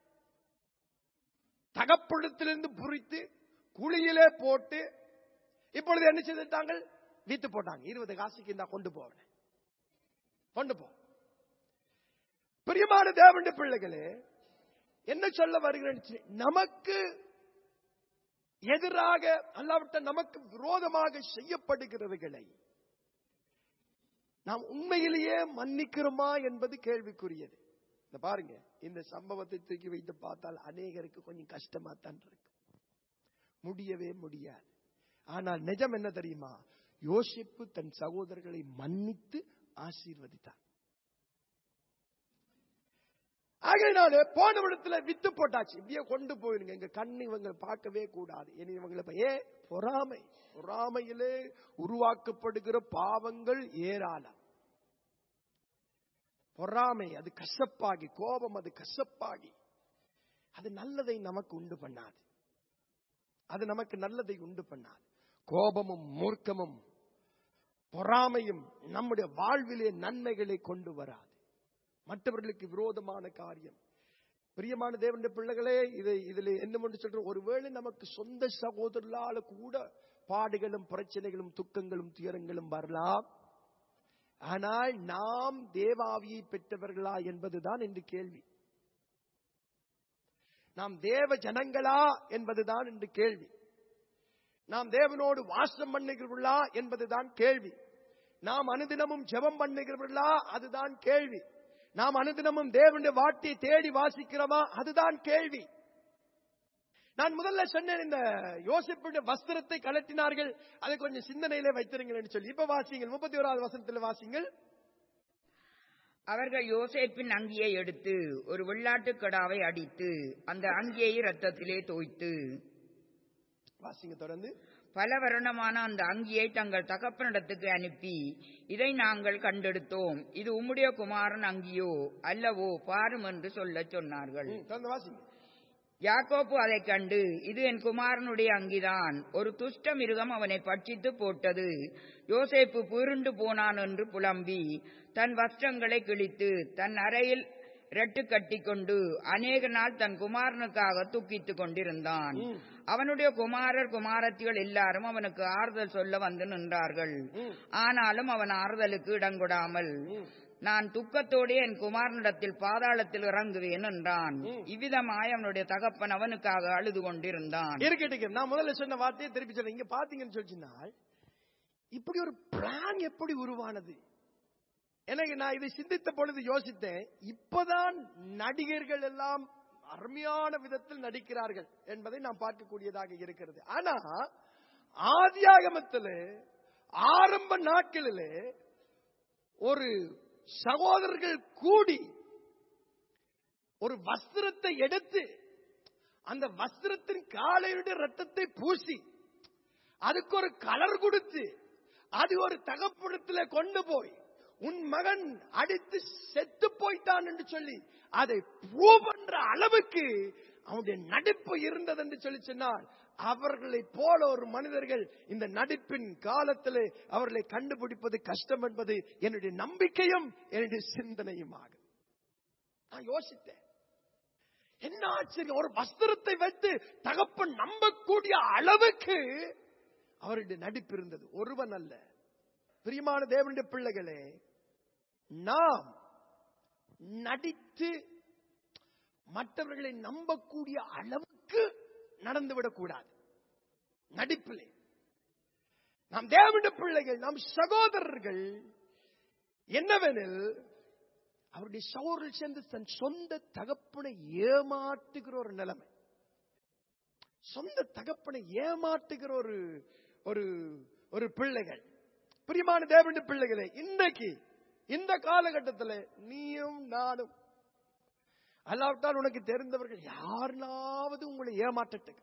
S1: தகப்படத்திலிருந்து புரித்து குழியிலே போட்டு இப்பொழுது என்ன செய்துட்டாங்க? வித்து போட்டாங்க. 20 காசுக்கு இந்த கொண்டு போ. பிரியமான தேவனுடைய பிள்ளைகளே, என்ன சொல்ல வருகிறேன்? நமக்கு எதிராக அல்லாவிட்ட நமக்கு விரோதமாக செய்யப்படுகிறவர்களை நாம் உண்மையிலேயே மன்னிக்கிறோமா என்பது கேள்விக்குரியது. இந்த பாருங்க, இந்த சம்பவத்தை தூக்கி வைத்து பார்த்தால் அநேகருக்கு கொஞ்சம் கஷ்டமா தான் இருக்கு, முடியவே முடியாது. ஆனால் நிஜம் என்ன தெரியுமா? யோசேப்பு தன் சகோதரர்களை மன்னித்து ஆசீர்வதித்தார். ஆகையினாலே போன இடத்துல வித்து போட்டாச்சு, இப்படியே கொண்டு போயிருங்க, எங்க கண்ணு இவங்க பார்க்கவே கூடாது. இனி இவங்களை பொறாமையிலே உருவாக்கப்படுகிற பாவங்கள் ஏராளம். பொறாமை அது கசப்பாகி, கோபம் அது கசப்பாகி, அது நல்லதை நமக்கு உண்டு பண்ணாது. அது நமக்கு நல்லதை உண்டு பண்ணாது. கோபமும் மூர்க்கமும் பொறாமையும் நம்முடைய வாழ்விலே நன்மைகளை கொண்டு வராது. மற்றவர்களுக்கு விரோதமான காரியம். பிரியமான தேவனுடைய பிள்ளைகளே, இதுல என்ன சொல்ற, ஒருவேளை நமக்கு சொந்த சகோதரர்களால கூட பாடுகளும் பிரச்சனைகளும் துக்கங்களும் துயரங்களும் வரலாம். ஆனால் நாம் தேவாவியை பெற்றவர்களா என்பதுதான் என்று கேள்வி. நாம் தேவ ஜனங்களா என்பதுதான் என்று கேள்வி. நாம் தேவனோடு வாசம் பண்ணுகிறவர்களா என்பதுதான் கேள்வி. நாம் அனுதினமும் ஜெபம் பண்ணுகிறவர்களா? அதுதான் கேள்வி. நாம் அனுதினமும் தேவனுடைய வார்த்தையை தேடி வாசிக்கிறோமா? அதுதான் கேள்வி. நான் முதல்ல சொன்னேன், இந்த யோசேப்புடைய வஸ்திரத்தை கலட்டினார்கள், அதை கொஞ்சம் சிந்தனையிலே வைத்திருங்கள் சொல்லி. இப்ப வாசிங்கள், 31வது வசனத்தில் வாசிங்கள்.
S2: அவர்கள் யோசேப்பின் அங்கியை எடுத்து ஒரு வெள்ளாட்டுக்கடாவை அடித்து அந்த அங்கியை இரத்தத்திலே தோய்த்து,
S1: வாசிங்க தொடர்ந்து.
S2: பல வருணமான அந்த அங்கியை தங்கள் தகப்பனிடத்துக்கு அனுப்பி, இதை நாங்கள் கண்டெடுத்தோம், இது உம்முடைய குமாரன் அங்கியோ அல்லவோ பாரும் என்று சொல்ல சொன்னார்கள். யாக்கோப்பு அதைக் கண்டு, இது என் குமாரனுடைய அங்கிதான், ஒரு துஷ்ட மிருகம் அவனை பட்சித்து போட்டது, யோசேப்பு புருண்டு போனான் என்று புலம்பி தன் வஸ்திரங்களை கிழித்து தன் அறையில் இரட்டு கட்டிக்கொண்டு அநேக நாள் தன் குமாரனுக்காக துக்கித்துக் கொண்டிருந்தான். அவனுடைய குமாரர் குமாரத்திகள் எல்லாரும் அவனுக்கு ஆறுதல் சொல்ல வந்து நின்றார்கள். ஆனாலும் அவன் ஆறுதலுக்கு இடங்கொடாமல், நான் துக்கத்தோடு என் குமாரனிடத்தில் பாதாளத்தில் இறங்குவேன் என்றான். இவ்விதமாய் அவனுடைய தகப்பன் அவனுக்காக அழுது கொண்டிருந்தான்.
S1: இருக்கட்டும், நான் முதல்ல சொன்ன வார்த்தையை திருப்பி சொல்றேன். இங்க பாத்தீங்கன்னு சொல்லிச்சுன்னா, இப்படி ஒரு பிளான் எப்படி உருவானது? எனக்கு நான் இதை சிந்தித்த பொழுது யோசித்தேன். இப்பதான் நடிகர்கள் எல்லாம் அருமையான விதத்தில் நடிக்கிறார்கள் என்பதை நாம் பார்க்கக்கூடியதாக இருக்கிறது. ஆனா ஆதியாகமத்திலே ஆரம்ப நாட்களிலே ஒரு சகோதரர்கள் கூடி ஒரு வஸ்திரத்தை எடுத்து அந்த வஸ்திரத்தின் காலையுடைய ரத்தத்தை பூசி அதுக்கு ஒரு கலர் கொடுத்து அது ஒரு தகப்படத்திலே கொண்டு போய் உன் மகன் அடித்து செத்து போய்த்தான் என்று சொல்லி அதை ப்ரூவ் பண்ற அளவுக்கு அவனுடைய நடிப்பு இருந்தது என்று சொல்லி சொன்னால், அவர்களை போல ஒரு மனிதர்கள் இந்த நடிப்பின் காலத்திலே அவர்களை கண்டுபிடிப்பது கஷ்டம் என்பது என்னுடைய நம்பிக்கையும் என்னுடைய சிந்தனையுமாக. நான் யோசித்தேன், என்ன ஆச்சரியம், ஒரு வஸ்திரத்தை வைத்து தகப்பன் நம்பக்கூடிய அளவுக்கு அவருடைய நடிப்பு இருந்தது. ஒருவன் அல்ல. பிரியமான தேவனுடைய பிள்ளைகளே, நாம் நடித்து மற்றவர்களை நம்பக்கூடிய அளவுக்கு நடந்துவிடக் கூடாது. நடிப்பிலே நாம் தேவனுடைய பிள்ளைகள், நாம் சகோதரர்கள் என்னவெனில், அவருடைய சகோதரர்கள் சேர்ந்து தன் சொந்த தகப்பனை ஏமாற்றுகிற ஒரு நிலைமை, சொந்த தகப்பனை ஏமாற்றுகிற ஒரு பிள்ளைகள். பிரியமான தேவனுடைய பிள்ளைகளே, இன்றைக்கு இந்த காலகட்டத்தில் நீயும் நானும் அல்லாவிட்டால் உனக்கு தெரிந்தவர்கள் யாருனாவது உங்களை ஏமாற்றட்டுக்கு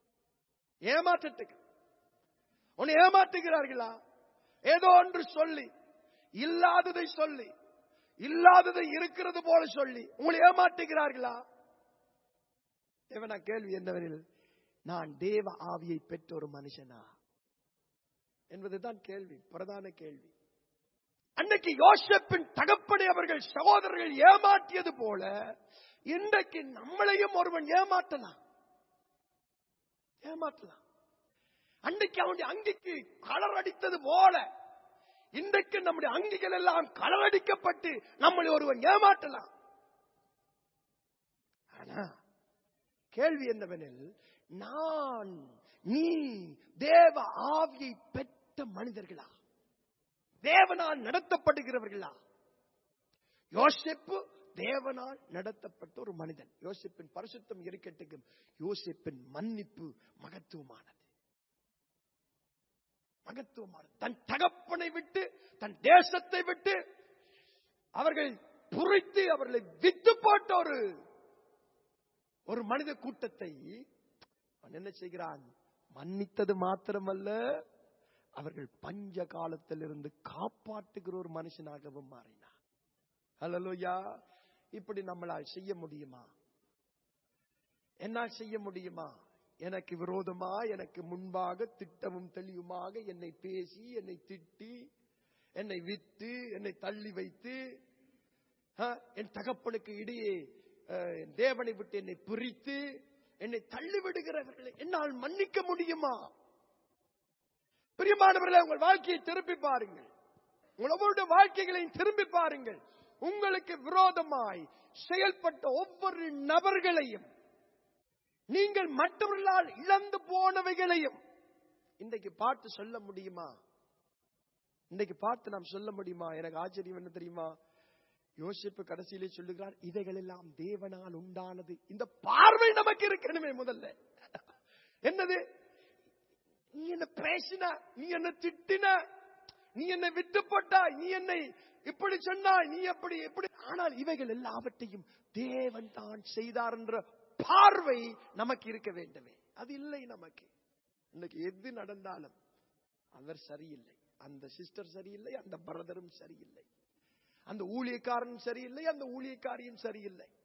S1: உன்னை ஏமாற்றுகிறார்களா? ஏதோ ஒன்று சொல்லி, இல்லாததை சொல்லி, இல்லாததை இருக்கிறது போல சொல்லி உங்களை ஏமாற்றுகிறார்களா? தேவனா கேள்வி என்னவெனில், நான் தேவ ஆவியை பெற்ற ஒரு மனுஷனா என்பதுதான் கேள்வி, பிரதான கேள்வி. அன்னைக்கு யோசேப்பின் தகப்பனை அவர்கள் சகோதரர்கள் ஏமாற்றியது போல இன்றைக்கு நம்மளையும் ஒருவன் ஏமாற்றலாம். அன்றைக்கு அவனுடைய அங்கிக்கு கலர் அடித்தது போல இன்றைக்கு நம்முடைய அங்கிகள் எல்லாம் கலர் அடிக்கப்பட்டு நம்மளை ஒருவன் ஏமாற்றலாம். ஆனா கேள்வி என்னவெனில், நான் நீ தேவ ஆவியை பெற்ற மனிதர்களா? தேவனால் நடத்தப்படுகிறவர்களா? யோசேப்பு தேவனால் நடத்தப்பட்ட ஒரு மனிதன். யோசேப்பின் பரிசுத்தம் இருக்கட்டும், யோசேப்பின் மன்னிப்பு மகத்துவமானது. தன் தகப்பனை விட்டு, தன் தேசத்தை விட்டு அவர்கள் புரித்து அவர்களை விட்டு போட்ட ஒரு மனித கூட்டத்தை என்ன செய்கிறான்? மன்னித்தது மாத்திரமல்ல, அவர்கள் பஞ்ச காலத்தில் இருந்து காப்பாற்றுகிற ஒரு மனுஷனாகவும் மாறினார். ஹல்லேலூயா! இப்படி நம்மளால் செய்ய முடியுமா? என்னால் செய்ய முடியுமா? எனக்கு விரோதமா, எனக்கு முன்பாக திட்டமும் தெளிவுமாக என்னை பேசி, என்னை திட்டி, என்னை விட்டு, என்னை தள்ளி வைத்து, என் தகப்பனுக்கு இடையே தேவனை விட்டு என்னை பிரித்து என்னை தள்ளிவிடுகிறவர்களை என்னால் மன்னிக்க முடியுமா? பிரியமானவர்களே, உங்கள் வாழ்க்கையை திருப்பி பாருங்கள். உங்களுடைய வாழ்க்கைகளையும் திரும்பி பாருங்கள். உங்களுக்கு விரோதமாய் செயல்பட்ட ஒவ்வொரு நபர்களையும், நீங்கள் மற்றவர்களால் இழந்து போனவைகளையும் இன்றைக்கு பார்த்து சொல்ல முடியுமா? இன்றைக்கு பார்த்து நாம் சொல்ல முடியுமா? எனக்கு ஆச்சரியம் என்ன தெரியுமா? யோசேப்பு கடைசியிலே சொல்லுகிறார், இவைகள் எல்லாம் தேவனால் உண்டானது. இந்த பார்வை நமக்கு இருக்கணுமே முதல்ல. என்னது? நீ என்ன பேசின, நீ என்ன திட்டின, நீ என்னை விட்டு போட்டாய், நீ என்னை இப்படி சொன்னாய், நீ எப்படி எப்படி, ஆனால் இவைகள் எல்லாவற்றையும் தேவன் தான் செய்தார் என்ற பார்வை நமக்கு இருக்க வேண்டுமே. அது இல்லை நமக்கு. இன்னைக்கு எது நடந்தாலும் அவர் சரியில்லை, அந்த சிஸ்டர் சரியில்லை, அந்த பிரதரும் சரியில்லை, அந்த ஊழியக்காரன் சரியில்லை, அந்த ஊழியக்காரியும் சரியில்லை.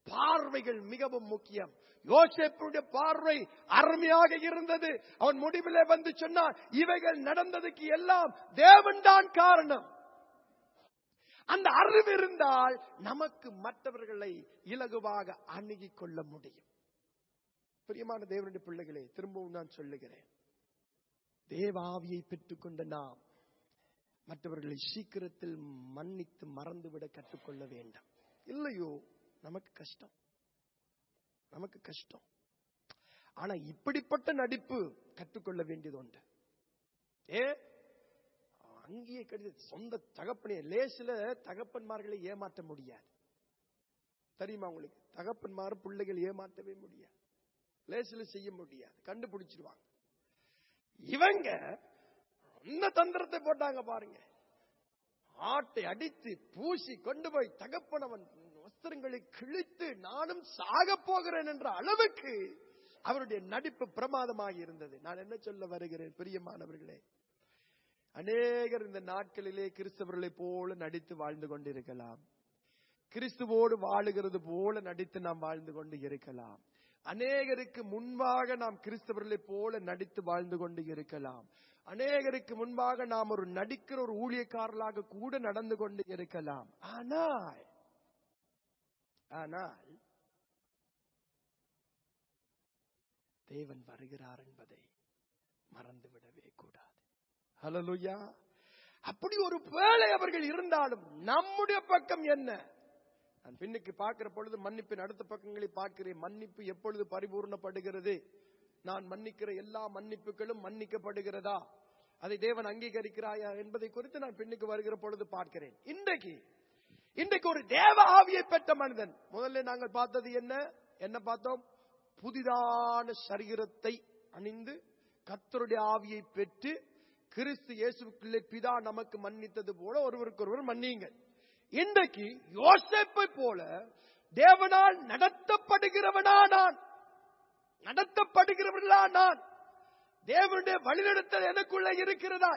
S1: பார்வைகள் மிகவும் முக்கியம். யோசேப்புடைய பார்வை அருமையாக இருந்தது. அவன் முடிவிலே வந்து சொன்னான், இவைகள் நடந்ததுக்கு எல்லாம் தேவன் தான் காரணம். அந்த அறிவு இருந்தால் நமக்கு மற்றவர்களை இலகுவாக அணுகிக் கொள்ள முடியும். பிரியமான தேவனுடைய பிள்ளைகளே, திரும்பவும் நான் சொல்லுகிறேன், தேவ ஆவியை பெற்றுக்கொண்ட நாம் மற்றவர்களை சீக்கிரத்தில் மன்னித்து மறந்துவிட கற்றுக்கொள்ள வேண்டாம். இல்லையோ நமக்கு கஷ்டம், நமக்கு கஷ்டம். ஆனா இப்படிப்பட்ட நடிப்பு கற்றுக்கொள்ள வேண்டியது உண்டு. அங்கேயே கிடையாது. சொந்த தகப்பனே லேசில தகப்பன்மார்களை ஏமாற்ற முடியாது. தெரியுமா உங்களுக்கு? தகப்பன்மார் பிள்ளைகள் ஏமாற்றவே முடியாது, லேசில செய்ய முடியாது, கண்டுபிடிச்சிருவாங்க. இவங்க என்ன தந்திரத்தை போட்டாங்க பாருங்க. ஆட்டை அடித்து பூசி கொண்டு போய் தகப்பனவன் வஸ்திரங்களை கிழித்து நானும் சாக போகிறேன் என்ற அளவுக்கு அவருடைய நடிப்பு பிரமாதமாக இருந்தது. நான் என்ன சொல்ல வருகிறேன் பிரியமானவர்களே, அநேகர் இந்த நாட்களிலே கிறிஸ்தவர்களை போல நடித்து வாழ்ந்து கொண்டிருக்கலாம். கிறிஸ்துவோடு வாழுகிறது போல நடித்து நாம் வாழ்ந்து கொண்டு இருக்கலாம். அநேகருக்கு முன்பாக நாம் கிறிஸ்தவர்களை போல நடித்து வாழ்ந்து கொண்டு இருக்கலாம். அநேகருக்கு முன்பாக நாம் ஒரு நடிக்கிற ஒரு ஊழியக்காரர்களாக கூட நடந்து கொண்டு இருக்கலாம். ஆனால் தேவன் வருகிறார் என்பதை மறந்துவிடவே கூடாது. ஹல்லேலூயா. அப்படி ஒரு வேளை அவர்கள் இருந்தாலும் நம்முடைய பக்கம் என்ன? நான் பின்னுக்கு பார்க்கிற பொழுது மன்னிப்பின் அடுத்த பக்கங்களை பார்க்கிறேன். மன்னிப்பு எப்பொழுது பரிபூர்ணப்படுகிறது? நான் மன்னிக்கிற எல்லா மன்னிப்புகளும் மன்னிக்கப்படுகிறதா? அதை தேவன் அங்கீகரிக்கிறாயா என்பதை குறித்து நான் பின்னுக்கு வருகிற பொழுது பார்க்கிறேன். இன்றைக்கு ஒரு தேவ ஆவியை பெற்ற மனிதன், முதல்ல நாங்கள் பார்த்தது என்ன பார்த்தோம்? புதிதான சரீரத்தை அணிந்து கர்த்தருடைய ஆவியை பெற்று கிறிஸ்து இயேசுவுக்குள்ளே பிதா நமக்கு மன்னித்தது போல ஒருவருக்கொருவர் மன்னியுங்கள். இன்றைக்கு யோசேப்பை போல தேவனால் நடத்தப்படுகிறவனா நான், தேவனுடைய வழிநடத்தல் எனக்குள்ள இருக்கிறதா?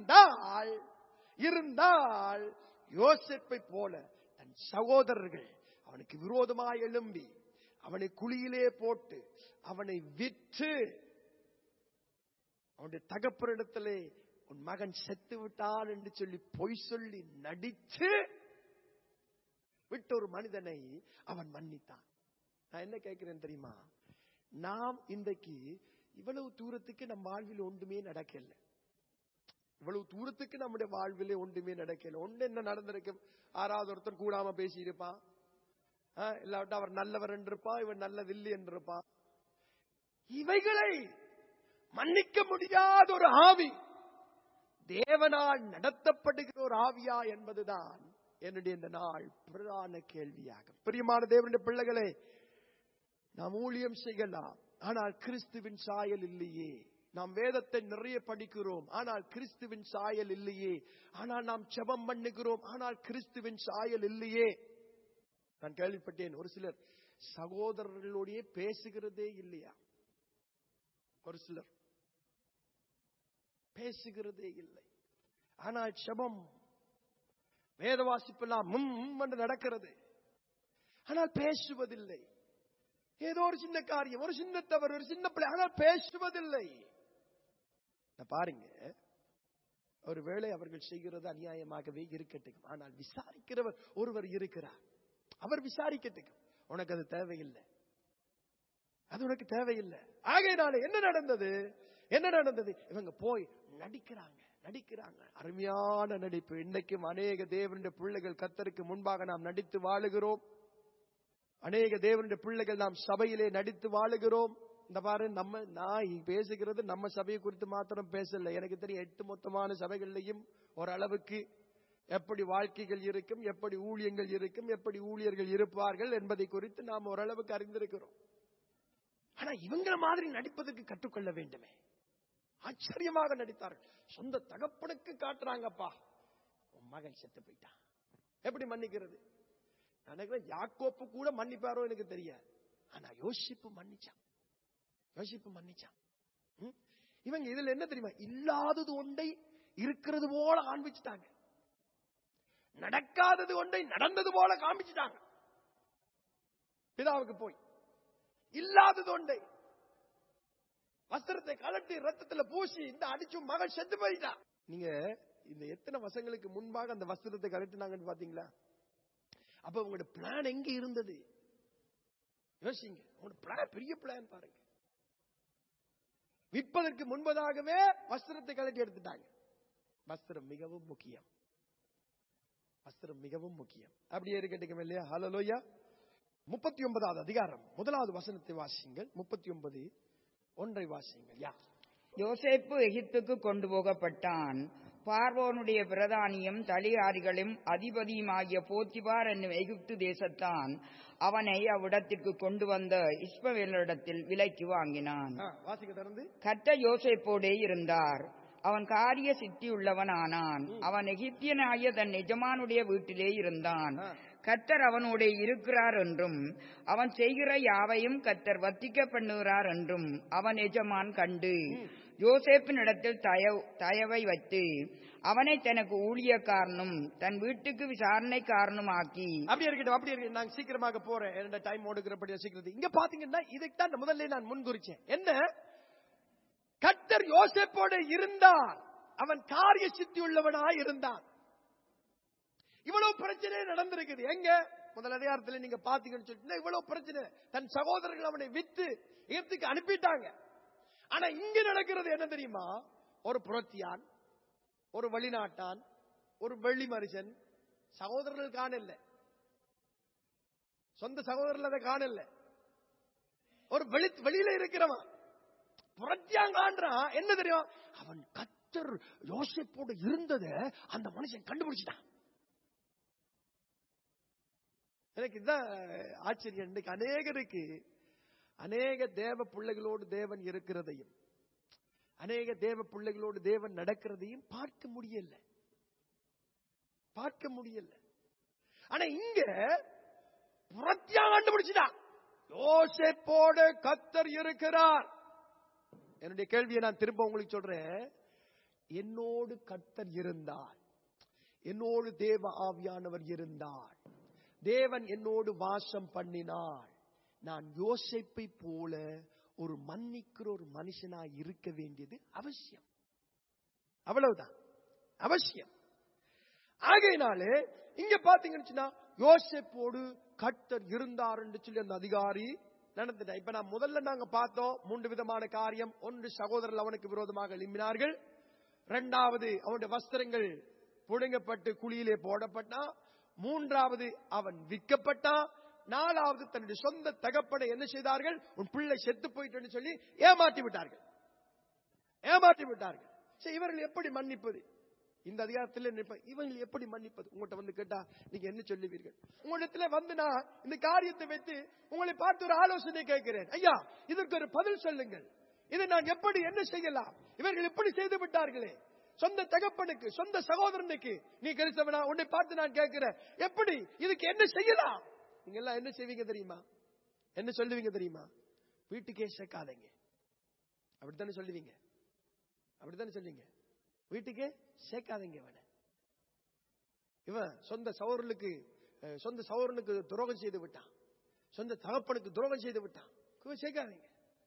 S1: இருந்தால் யோசேப்பை போல தன் சகோதரர்கள் அவனுக்கு விரோதமாய் எழும்பி அவனை குழியிலே போட்டு அவனை விற்று அவனுடைய தகப்பனிடத்திலே உன் மகன் செத்து விட்டான் என்று சொல்லி பொய் சொல்லி நடித்து விட்ட ஒரு மனிதனை அவன் மன்னித்தான். நான் என்ன கேட்கிறேன் தெரியுமா? நாம் இன்றைக்கு இவ்வளவு தூரத்துக்கு நம் வாழ்வில் ஒன்றுமே நடக்கல. இவ்வளவு தூரத்துக்கு நம்முடைய வாழ்விலே ஒன்றுமே நடக்கல. ஒன்று என்ன நடந்திருக்கும்? ஆறாவது ஒருத்தர் கூடாம பேசி இருப்பான், இல்லாவிட்டா அவர் நல்லவர் என்றிருப்பான், இவன் நல்லதில்லை என்றிருப்பான். இவைகளை மன்னிக்க முடியாத ஒரு ஆவி தேவனால் நடத்தப்படுகிற ஒரு ஆவியா என்பதுதான் என்னுடைய இந்த நாள் பிரதான கேள்வியாகும். பிரியமான தேவனுடைய பிள்ளைகளே, நாம் ஊழியம் செய்யலாம், ஆனால் கிறிஸ்துவின் சாயல் இல்லையே. நாம் வேதத்தை நிறைய படிக்கிறோம், ஆனால் கிறிஸ்துவின் சாயல் இல்லையே. ஆனால் நாம் ஜெபம் பண்ணுகிறோம், ஆனால் கிறிஸ்துவின் சாயல் இல்லையே. நான் கேள்விப்பட்டேன், ஒரு சிலர் சகோதரர்களோடையே பேசுகிறதே இல்லையா. ஒரு சிலர் பேசுகிறதே இல்லை, ஆனால் ஜெபம் வேத வாசிப்பெல்லாம் என்று நடக்கிறது, ஆனால் பேசுவதில்லை. ஏதோ ஒரு சின்ன காரியம், ஒரு சின்ன தவறு, ஒரு சின்ன பிள்ளை, ஆனால் பேசுவதில்லை. பாருங்க, ஒருவேளை அவர்கள் செய்கிறது அநியாயமாகவே இருக்கட்டும், ஆனால் விசாரிக்கிறவர் ஒருவர் இருக்கிறார். அவர் விசாரிக்கட்டும். உனக்கு அது தேவையில்லை, அது உனக்கு தேவையில்லை. ஆகையினால என்ன நடந்தது? இவங்க போய் நடிக்கிறாங்க. அருமையான நடிப்பு. இன்னைக்கும் அநேக தேவனுடைய பிள்ளைகள் கர்த்தருக்கு முன்பாக நாம் நடித்து வாழுகிறோம். அநேக தேவனுடைய பிள்ளைகள் நாம் சபையிலே நடித்து வாழுகிறோம். இந்த பாரு, நான் பேசுகிறது நம்ம சபையை குறித்து மாத்திரம் பேசல. எனக்கு தெரியும் 8 மொத்தமான சபைகள்லையும் ஓரளவுக்கு எப்படி வாழ்க்கைகள் இருக்கும், எப்படி ஊழியங்கள் இருக்கும், எப்படி ஊழியர்கள் இருப்பார்கள் என்பதை குறித்து நாம் ஓரளவுக்கு அறிந்திருக்கிறோம். ஆனா இவங்கள மாதிரி நடிப்பதற்கு கற்றுக்கொள்ள வேண்டுமே. ஆச்சரியமாக நடித்தார்கள். சொந்த தகப்பனுக்கு காட்டுறாங்கப்பா, உன் மகன் செத்து போயிட்டான், எப்படி மன்னிக்கிறது? நினைக்கிறேன் யாக்கோப்பு கூட மன்னிப்பாரோ எனக்கு தெரியாது, ஆனா யோசிப்பு மன்னிச்சான். இவங்க இதுல என்ன தெரியுமா? இல்லாதது ஒன்றை இருக்கிறது போல காண்பிச்சுட்டாங்க, நடக்காதது ஒன்றை நடந்தது போல காண்பிச்சுட்டாங்க. பிதாவுக்கு போய் இல்லாதது ஒன்றை வஸ்திரத்தை கலட்டி ரத்தத்துல பூசி இந்த அடிச்சும் மகள் செத்து போயிட்டா. நீங்க இந்த எத்தனை வருஷங்களுக்கு முன்பாக அந்த வஸ்திரத்தை கலட்டினாங்கன்னு பாத்தீங்களா? அப்ப உங்களோட பிளான் எங்க இருந்தது? யோசிங்க. உங்களோட பிளான் பெரிய பிளான் பாருங்க. விற்பதற்கு முன்பதாகவே வஸ்திரத்தை கலட்டி எடுத்துட்டாங்க. வஸ்திரம் மிகவும் முக்கியம். வஸ்திரம் மிகவும் முக்கியம். அப்படியே இருக்கட்டும் இல்லையா? ஹல்லேலூயா. 39வது அதிகாரம் 1வது வசனத்தை வாசியுங்கள். 39:1 வாசியுங்கள்.
S2: யோசேப்பு எகிப்துக்கு கொண்டு போகப்பட்டான். பார்வோனுடைய பிரதானியும் தலையாரிகளும் அதிபதியுமாகிய போத்திபார் என்னும் எகிப்து தேசத்தான் அவனை அவ்விடத்திற்கு கொண்டு வந்த இஸ்மவேலரிடத்தில் விலைக்கு வாங்கினான். கர்த்தர் யோசேப்போடே இருந்தார். அவன் காரிய சித்தியுள்ளவன் ஆனான். அவன் எகிப்தியனாகிய தன் எஜமானுடைய வீட்டிலே இருந்தான். கர்த்தர் அவனோட இருக்கிறார் என்றும் அவன் செய்கிற யாவையும் கர்த்தர் வர்த்திக்க பண்ணுகிறார் என்றும் அவன் எஜமான் கண்டு யோசேப்பினிடத்தில் தயவை வைத்து அவனை தனக்கு ஊழியக்காரனும் தன் வீட்டுக்கு விசாரணைக்காரனும் ஆக்கி.
S1: அப்படி இருக்கட்டும். நான் சீக்கிரமாக போறேன். டைம் ஓடுகிறபடியா சீக்கிரம். இங்க பாத்தீங்கன்னா இதைத்தான் முதல்ல நான் முன்குறிச்சேன். என்ன? கர்த்தர் யோசேப்போடு இருந்தார். அவன் காரிய சித்தி உள்ளவனாய் இருந்தான். இவ்வளவு பிரச்சனை நடந்திருக்குது. எங்க? முதல் அதிகாரத்தில் நீங்க பாத்தீங்கன்னு சொல்லிட்டு இவ்வளவு பிரச்சனை. தன் சகோதரர்கள் அவனை வித்து எகிப்துக்கு அனுப்பிட்டாங்க. ஆனா இங்க நடக்கிறது என்ன தெரியுமா? ஒரு புரத்தியான், ஒரு வெளிநாட்டான், ஒரு வெள்ளி மனுஷன், சகோதரர்கள் காணல, சொந்த சகோதரர்கள் அதை காணல, ஒரு வெளியில இருக்கிறவன் புரத்தியான் காண்றான். என்ன தெரியும்? அவன் கர்த்தர் யோசேப்போடு இருந்ததை அந்த மனுஷன் கண்டுபிடிச்சிட்டான். எனக்கு இதுதான் ஆச்சரியம். இன்னைக்கு அநேகருக்கு அநேக தேவ பிள்ளைகளோடு தேவன் இருக்கிறதையும் அநேக தேவ பிள்ளைகளோடு தேவன் நடக்கிறதையும் பார்க்க முடியல. ஆனா இங்க புரத்தியா கண்டுபிடிச்சிட்டான். யோசேப்போடு கர்த்தர் இருக்கிறார். என்னுடைய கேள்வியை நான் திரும்ப உங்களுக்கு சொல்றேன். என்னோடு கர்த்தர் இருந்தார், என்னோடு தேவ ஆவியானவர் இருந்தார், தேவன் என்னோடு வாசம் பண்ணினார். நான் யோசேப்பை போல ஒரு மன்னிக்கிற ஒரு மனுஷனாய் இருக்க வேண்டியது அவசியம். அவ்வளவுதான், அவசியம். ஆகையினாலே இங்க பாத்தீங்கன்னா யோசேப்போடு கர்த்தர் இருந்தார் என்று சொல்லி அந்த அதிகாரி நடந்துட்டா. இப்ப நான் முதல்ல நாங்க பார்த்தோம் 3 விதமான காரியம். ஒன்று, சகோதரர்கள் அவனுக்கு விரோதமாக எழும்பினார்கள். 2வது, அவனுடைய வஸ்திரங்கள் புடுங்கப்பட்டு குழியிலே போடப்பட்டான். 3வது, அவன் விற்கப்பட்டான். 4வது, தன்னுடைய சொந்த தகப்பனை என்ன செய்தார்கள்? உன் பிள்ளை செத்து போயிட்டு சொல்லி ஏமாற்றி விட்டார்கள். இவர்கள் எப்படி மன்னிப்பது? இந்த அதிகாரத்தில் இவர்கள் எப்படி மன்னிப்பது? உங்கள்கிட்ட வந்து கேட்டா நீங்க என்ன சொல்லுவீர்கள்? உங்களிடத்துல வந்து நான் இந்த காரியத்தை வைத்து உங்களை பார்த்து ஒரு ஆலோசனை கேட்கிறேன். ஐயா, இதற்கு ஒரு பதில் சொல்லுங்கள். இதை நான் எப்படி என்ன செய்யலாம்? இவர்கள் எப்படி செய்து விட்டார்களே, சொந்த தகப்பனுக்கு சொந்த சகோதரனுக்கு. நீ கிறிஸ்தவனா? உன்னை பார்த்து நான் கேட்கிறேன், எப்படி இதுக்கு என்ன செய்யலாம்? நீங்க எல்லாம் என்ன செய்வீங்க தெரியுமா? என்ன சொல்லுவீங்க தெரியுமா? வீட்டுக்கே சேர்க்காதீங்க. அப்படித்தானே சொல்லுவீங்க? வீட்டுக்கே சேர்க்காதீங்க. இவன் சொந்த சகோதரனுக்கு துரோகம் செய்து விட்டான், சொந்த தகப்பனுக்கு துரோகம் செய்து விட்டான், சேர்க்காதீங்க.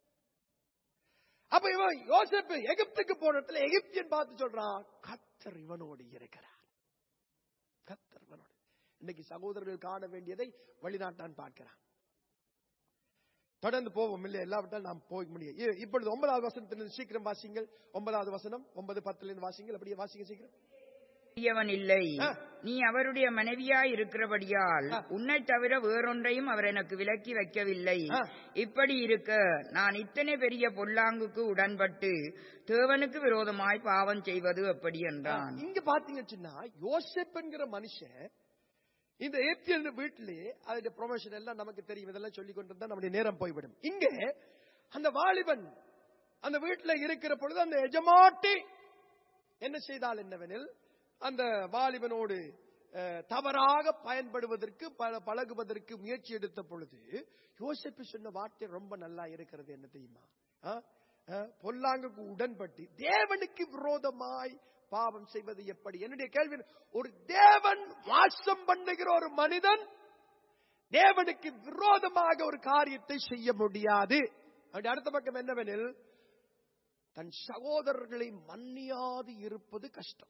S1: அப்ப இவன் யோசேப்பு எகிப்துக்கு போன இடத்துல எகிப்தியன் பார்த்து சொல்றான், கர்த்தர் இவனோடு இருக்கிறார். கர்த்தர் இவனோடு. இன்னைக்கு சகோதரர்கள் காண வேண்டியதை வெளிநாட்டான் பார்க்கிறான். தொடர்ந்து போவோம் இல்லை, எல்லாவற்றாலும் நாம் போக முடியும். இப்பொழுது 9வது வசனத்திலிருந்து சீக்கிரம் வாசிங்கள். 9வது வசனம் 9:10 வாசிங்கள். அப்படியே வாசிங்க சீக்கிரம்.
S2: இல்லை, நீ அவருடைய மனைவியாய் இருக்கிறபடியால் உன்னை தவிர வேறொன்றையும் அவர் எனக்கு விலக்கி வைக்கவில்லை. இப்படி இருக்க நான் இத்தனை பெரிய பொல்லாங்குக்கு உடன்பட்டு தேவனுக்கு விரோதமாய் பாவம் செய்வது எப்படி என்றான்.
S1: இங்க பாத்தீங்கன்னா யோசேப் என்கிற மனுஷன் இந்த ஏப்தியல் வீட்டிலே அதோட ப்ரொமோஷன் எல்லாம் நமக்கு தெரியும். இதெல்லாம் சொல்லிக் கொண்டிருந்தா நம்முடைய நேரம் போய்விடும். இங்கே அந்த வாலிபன் அந்த வீட்டில் இருக்கிற பொழுது அந்த எஜமாட்டி என்ன செய்தால் என்னவெனில், அந்த வாலிபனோடு தவறாக பயன்படுவதற்கு பழகுவதற்கு முயற்சி எடுத்த பொழுது யோசேப்பு சொன்ன வார்த்தை ரொம்ப நல்லா இருக்கிறது. என்ன தெரியுமா? பொல்லாங்குக்கு உடன்பட்டு தேவனுக்கு விரோதமாய் பாவம் செய்வது எப்படி? என்னுடைய கேள்வி, ஒரு தேவன் வாசம் பண்ணுகிற ஒரு மனிதன் தேவனுக்கு விரோதமாக ஒரு காரியத்தை செய்ய முடியாது. அடுத்த பக்கம் என்னவெனில், தன் சகோதரர்களை மன்னியாது இருப்பது கஷ்டம்.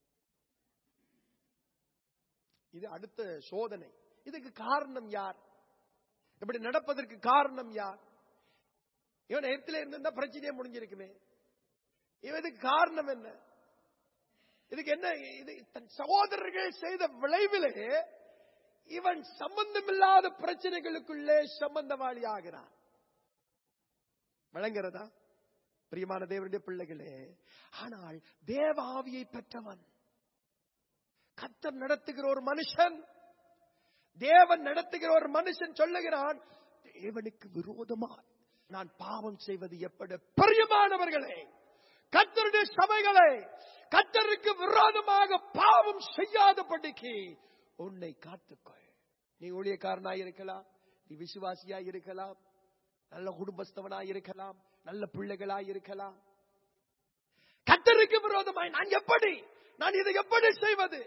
S1: இது அடுத்த சோதனை. இதுக்கு காரணம் யார்? இப்படி நடப்பதற்கு காரணம் யார்? இவன் எகிப்திலே இருந்திருந்தா பிரச்சனையே முடிஞ்சிருக்குமே. இதுக்கு காரணம் என்ன? இதுக்கு என்ன? இது தன் சகோதரர்கள் செய்த விளைவிலே இவன் சம்பந்தமில்லாத பிரச்சனைகளுக்குள்ளே சம்பந்தவாளி ஆகிறான். வழங்குறதா பிரியமான தேவனுடைய பிள்ளைகளே? ஆனால் தேவ ஆவியை பெற்றவன், கர்த்தர் நடத்துகிற ஒரு மனுஷன், தேவன் நடத்துகிற ஒரு மனுஷன் சொல்லுகிறான், தேவனுக்கு விரோதமாய் நான் பாவம் செய்வது எப்படி? பிரியமானவர்களே, கர்த்தருடைய சபைகளே, கர்த்தருக்கு விரோதமாக பாவம் செய்யாதபடிக்கு உன்னை காத்துக்கொள். நீ ஊழியக்காரனாய் இருக்கலாம், நீ விசுவாசியாய் இருக்கலாம், நல்ல குடும்பஸ்தவனாய் இருக்கலாம், நல்ல பிள்ளைகளாய் இருக்கலாம். கர்த்தருக்கு விரோதமாய் நான் இதை எப்படி செய்வது?